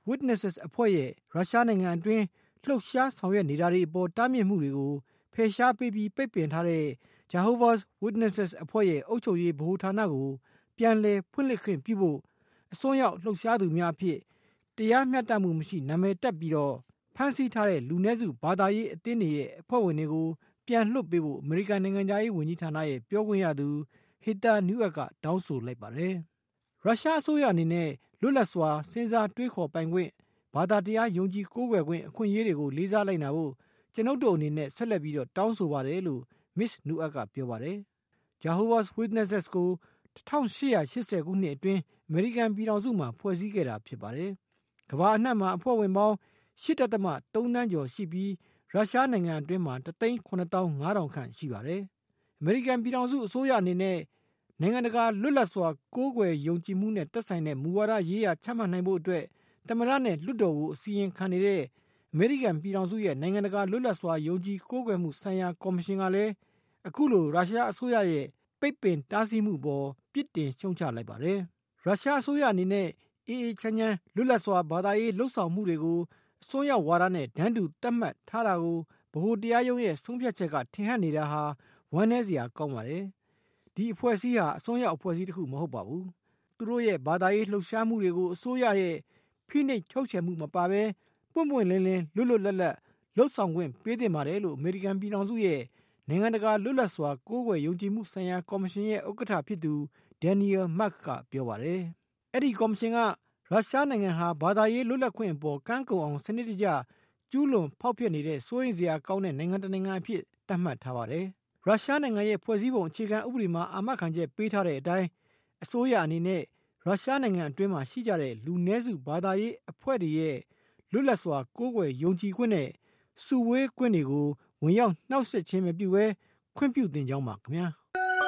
Witnesses အဖွဲ့ရဲ့ရုရှားနိုင်ငံအတွင်းလှုပ်ရှားဆောင်ရွက်နေတာတွေအပေါ်တားမြစ်မှုတွေကိုဖယ်ရှားပေးပြီးပိတ်ပင်ထားတဲ့ Jehovah's Witnesses အဖွဲ့ရဲ့အုပ်ချုပ်ရေးဗဟိုဌာနကိုပြန်လည်ဖွင့်လှစ်ခွင့်ပြုဖို့အစွန်းရောက်လှုပ်ရှားသူများအဖြစ်တရားမျှတမှုမရှိနာမည်တက်ပြီးတော့ဖမ်းဆီးထားတဲ့လူနည်းစုဘာသာရေးအသင်းတွေရဲ့အဖွဲ့ဝင်တွေကိုပြန်လွှတ်ပေးဖို့အမေရိကန်နိုင်ငံသားရေးဝန်ကြီးဌာနရဲ့ပြောခွင့်ရသူ Heather Nauert ကတောင်းဆိုလိုက်ပါတယ်။ရုရှားအစိုးရအနေနဲ့လွတ်လပ်စွာစဉ်းစားတွေးခေါ်ပိုင်ခွင့်ဘာသာတရားယုံကြည်ကိုးကွယ်ခွင့်အခွင့်အရေးတွေကိုလေးစားလိုက်နာဖို့ကျွန်ုပ်တို့အနေနဲ့ဆက်လက်ပြီးတော့တောင်းဆိုပါတယ်လို့ Miss Nauert ကပြောပါတယ်။ Jehovah's Witnesses ကို၁၈၈၀ခုနှစ်အတွင်းအမေရိကန်ပြည်ထောင်စုမှာဖွဲ့စည်းခဲ့တာဖြစ်ပါတယ်။ကမ္ဘာအနှံ့မှာအဖွဲ့ဝင်ပေါင်း ၈.၃ သန်းကျော်ရှိပြီးရုရှားနိုင်ငံအတွင်းမှာတစ်သိန်းခုနှစ်သောင်းငါးထောင်ခန့်ရှိပါတယ်။အမေရိကန်ပြည်ထောင်စုအစိုးရအနေနဲ့နိုင်ငံတကာလွတ်လပ်စွာကိုးကွယ်ယုံကြည်မှုနဲ့သက်ဆိုင်တဲ့မူဝါဒရေးရာချမှတ်နိုင်ဖို့အတွက်သမ္မတနဲ့လွှတ်တော်ကိုအစီရင်ခံနေတဲ့အမေရိကန်ပြည်ထောင်စုရဲ့နိုင်ငံတကာလွတ်လပ်စွာယုံကြည်ကိုးကွယ်မှုဆိုင်ရာကော်မရှင်ကလည်းအခုလိုရုရှားအစိုးရရဲ့ပိတ်ပင်တားဆီးမှုပေါ်ပြစ်တင်ရှုံချလိုက်ပါတယ်။ရုရှားအစိုးရအနေနဲ့အေးအေးချမ်းချမ်းလွတ်လပ်စွာဘာသာရေးလှုပ်ဆောင်မှုတွေကိုအစွန်းရောက်ဝါဒနဲ့ဒန်းတူသတ်မှတ်ထားတာကိုဗဟိုတရားရုံးရဲ့ဆုံးဖြတ်ချက်ကထင်ဟပ်နေတာဟာဝမ်းနည်းစရာကောင်းပါတယ်။ဒီအဖွဲ့အစည်းဟာအစွန်းရောက်အဖွဲ့အစည်းတစ်ခုမဟုတ်ပါဘူး။သူတို့ရဲ့ဘာသာရေးလှုပ်ရှားမှုတွေကိုအစိုးရရဲ့ဖိနှိပ်ချုပ်ချယ်မှုမပါဘဲပွင့်ပွင့်လင်းလင်းလွတ်လွတ်လပ်လပ်လှုပ်ဆောင်ခွင့်ပေးသင့်ပါတယ်လို့အမေရိကန်ပြည်ထောင်စုရဲ့နိုင်ငံတကာလွတ်လပ်စွာကိုးကွယ်ယုံကြည်မှုဆိုင်ရာကော်မရှင်ရဲ့ဥက္ကဋ္ဌဖြစ်သူ Daniel Mark ကပြောပါတယ်။အဲ့ဒီကော်မရှင်ကရုရှားနိုင်ငံဟာဘာသာရေးလွတ်လပ်ခွင့်အပေါ်ကန့်ကွက်အောင်စနစ်တကျကျူးလွန်ဖောက်ဖျက်နေတဲ့စိုးရိမ်စရာကောင်းတဲ့နိုင်ငံတစ်နိုင်ငံအဖြစ်သတ်မှတ်ထားပါတယ်။ရုရှားနိုင်ငံရဲ့ဖွဲ့စည်းပုံအခြေခံဥပဒေမှာအာမခံချက်ပေးထားတဲ့အတိုင်းအစိုးရအနေနဲ့ရုရှားနိုင်ငံအတွင်းမှာရှိကြတဲ့လူနည်းစုဘာသာရေးအဖွဲ့တွေရဲ့လွတ်လပ်စွာကိုးကွယ်ယုံကြည်ခွင့်နဲ့စုဝေးခွင့်တွေကိုဝင်ရောက်နှောက်ယှက်ခြင်းမပြုဘဲခွင့်ပြုသင့်ကြောင်းပါခင်ဗျာ။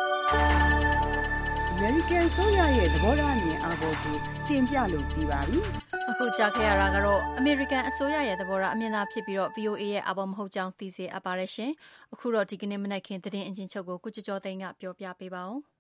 American ဆိုရရဲ့သဘောထားအမြင်အာဘော်ကိုတင်ပြလို့ပြီးပါပြီ။အခုကြားခဲ့ရတာကတော့ American အစိုးရရဲ့သဘောထားအမြင်သာဖြစ်ပြီးတော့ V O A ရဲ့အာဘော်မဟုတ်ကြောင်းသိစေအပ်ပါတယ်ရှင်။အခုတော့ဒီကနေ့မနက်ခင်းသတင်းအကျဉ်းချုပ်ကိုကုကျော်ကျော်သိန်းကပြောပြပေးပါဦး။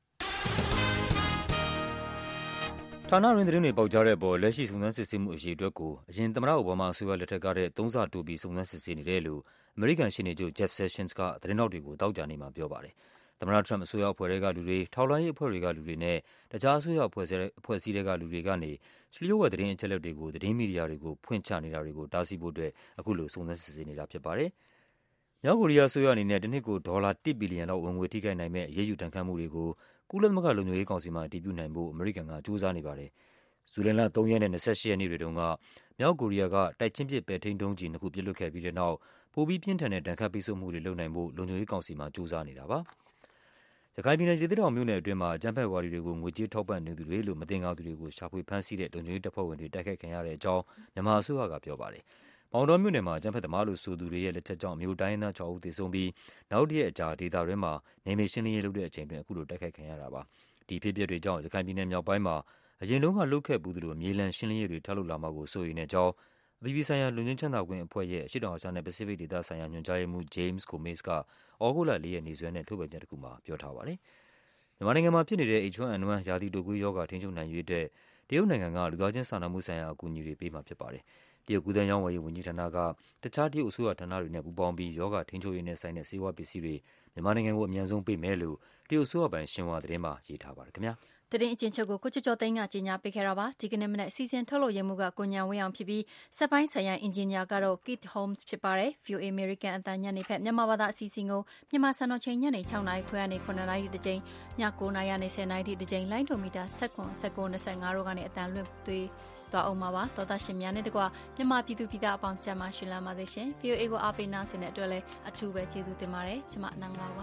ဌာနရင်းသတင်းတွေပေါက်ကြားတဲ့အပေါ်လက်ရှိစုံစမ်းစစ်ဆေးမှုအရေးအတွက်ကိုအရင်သမ္မတအိုဘားမားအစိုးရလက်ထက်ကတဲ့သုံးဆတိုးပြီးစုံစမ်းစစ်ဆေးနေတယ်လို့အမေရိကန်ရှေ့နေချုပ် Jeff Sessions ကသတင်းတောက်တွေကိုတောက်ကြနေမှာပြောပါတယ်။သမ္မတထရမ့်အစိုးရအဖွဲ့တွေကလူတွေထောက်လှမ်းရေးအဖွဲ့တွေကလူတွေနဲ့တခြားအစိုးရအဖွဲ့အဖွဲ့အစည်းတွေကလူတွေကနေလျှို့ဝှက်သတင်းအချက်အလက်တွေကိုသတင်းမီဒီယာတွေကိုဖွင့်ချနေတာတွေကိုတားဆီးဖို့အတွက်အခုလိုစုံစမ်းစစ်ဆေးနေတာဖြစ်ပါတယ်။မြောက်ကိုရီးယားအစိုးရအနေနဲ့တစ်နှစ်ကိုဒေါ်လာတစ်ဘီလီယံလောက်ဝင်ငွေထိခိုက်နိုင်မဲ့အရေးယူတန်ခတ်မှုတွေကိုကုလသမဂ္ဂလုံခြုံရေးကောင်စီမှာအတည်ပြုနိုင်ဖို့အမေရိကန်ကကြိုးစားနေပါတယ်။ဇူလိုင်လသုံးရက်နဲ့၂၈ရက်နေ့တွေတုန်းကမြောက်ကိုရီးယားကတိုက်ချင်းပစ်ပဲထိန်းဒုံးကျည်နှစ်ခုပစ်လွှတ်ခဲ့ပြီးတဲ့နောက်ပိုပြီးပြင်းထန်တဲ့ဒဏ်ခတ်ပိတ်ဆို့မှုတွေလုပ်နိုင်ဖို့လုံခြုံရေးကောင်စီမှာကြိုးစားနေတာပါ။ရခိုင်ပြည်နယ်ရေသစ်တောင်မြို့နယ်အတွင်းမှာအကြမ်းဖက်ဝါဒီတွေကိုငွေကြေးထောက်ပံ့နေသူတွေလို့မသင်္ကာသူတွေကိုရှာဖွေဖမ်းဆီးတဲ့လုံခြုံရေးတပ်ဖွဲ့ဝင်တွေတိုက်ခိုက်ခံရတဲ့အကြောင်းမြန်မာအစိုးရကပြောပါတယ်။မောင်တောမြို့နယ်မှာအကြမ်းဖက်သမားလို့ဆိုသူတွေရဲ့လက်ချက်ကြောင့်မြို့တိုင်းသား၆ဦးသေဆုံးပြီးနောက်တရက်အကြာဒေသတွင်းမှာနေမြေရှင်းလင်းရေးလုပ်တဲ့အချိန်တွင်အခုလိုတိုက်ခိုက်ခံရတာပါ။ဒီဖြစ်ပျက်တွေကြောင့်ရခိုင်ပြည်နယ်မြောက်ပိုင်းမှာအရင်တုန်းကလှုပ်ခဲ့ပူးသလိုမြေလံရှင်းလင်းရေးတွေထပ်လုပ်လာမှာကိုစိုးရိမ်တဲ့အကြောင်းအပြည်ပြည်ဆိုင်ရာလူငင်းချမ်းသာခွင့်အဖွဲ့ရဲ့အရှေ့တောင်အာရှနဲ့ပစိဖိတ်ဒေသဆိုင်ရာညွှန်ကြားရေးမှူး James Gomez ကဩဂုတ်လလေးရက်နေ့စွဲနဲ့ထုတ်ပြန်ချက်တစ်ခုမှာပြောထားပါတယ်။မြန်မာနိုင်ငံမှာဖြစ်နေတဲ့ H one N one ရာသီတုပ်ကွေးရောဂါထိန်းချုပ်နိုင်ရေးအတွက်တရုတ်နိုင်ငံကလူသားချင်းစာနာမှုဆိုင်ရာအကူအညီတွေပေးမှာဖြစ်ပါတယ်။တရုတ်ကူးသန်းရောင်းဝယ်ရေးဝန်ကြီးဌာနကတခြားတရုတ်အစိုးရဌာနတွေနဲ့ပူးပေါင်းပြီးရောဂါထိန်းချုပ်ရေးနဲ့ဆိုင်တဲ့ဆေးဝါးပစ္စည်းတွေမြန်မာနိုင်ငံကိုအမြန်ဆုံးပေးမယ်လို့တရုတ်အစိုးရပိုင်ရှင်ဟွာသတင်းမှာရေးထားပါတယ်ခင်ဗျာ။သတင်းအကျဉ်းချုပ်ကိုကိုကျော်ကျော်သိန်းကကြီးညာပေးခဲ့တာပါဒီကနေ့မနေ့စီစဉ်ထုတ်လို့ရမှုကကိုညာဝင်းအောင်ဖြစ်ပြီးစက်ပိုင်းဆိုင်ရာအင်ဂျင်နီယာကတော့ Keith Holmes ဖြစ်ပါတယ် V O A American အတန်ညနေဖက်မြန်မာဘာသာအစီအစဉ်ကိုမြန်မာစံတော်ချိန်ညနေ၆နာရီခွဲကနေ9နာရီတကြိမ်ည9နာရီကနေ10နာရီတကြိမ်လိုင်းဒိုမီတာ၁၉ ၁၉ ၂၅တို့ကနေအတန်လွှင့်သွေးသွားအောင်ပါပါတော်သားရှင်များနဲ့တကွမြန်မာပြည်သူပြည်သားအပေါင်းကြမ်းမှရှင်လာပါသေးရှင် V O A ကိုအားပေးနာဆင်တဲ့အတွက်လည်းအထူးပဲကျေးဇူးတင်ပါတယ်ကျွန်မနန်းလာပါ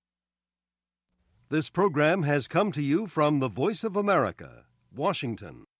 This program has come to you from the Voice of America, Washington.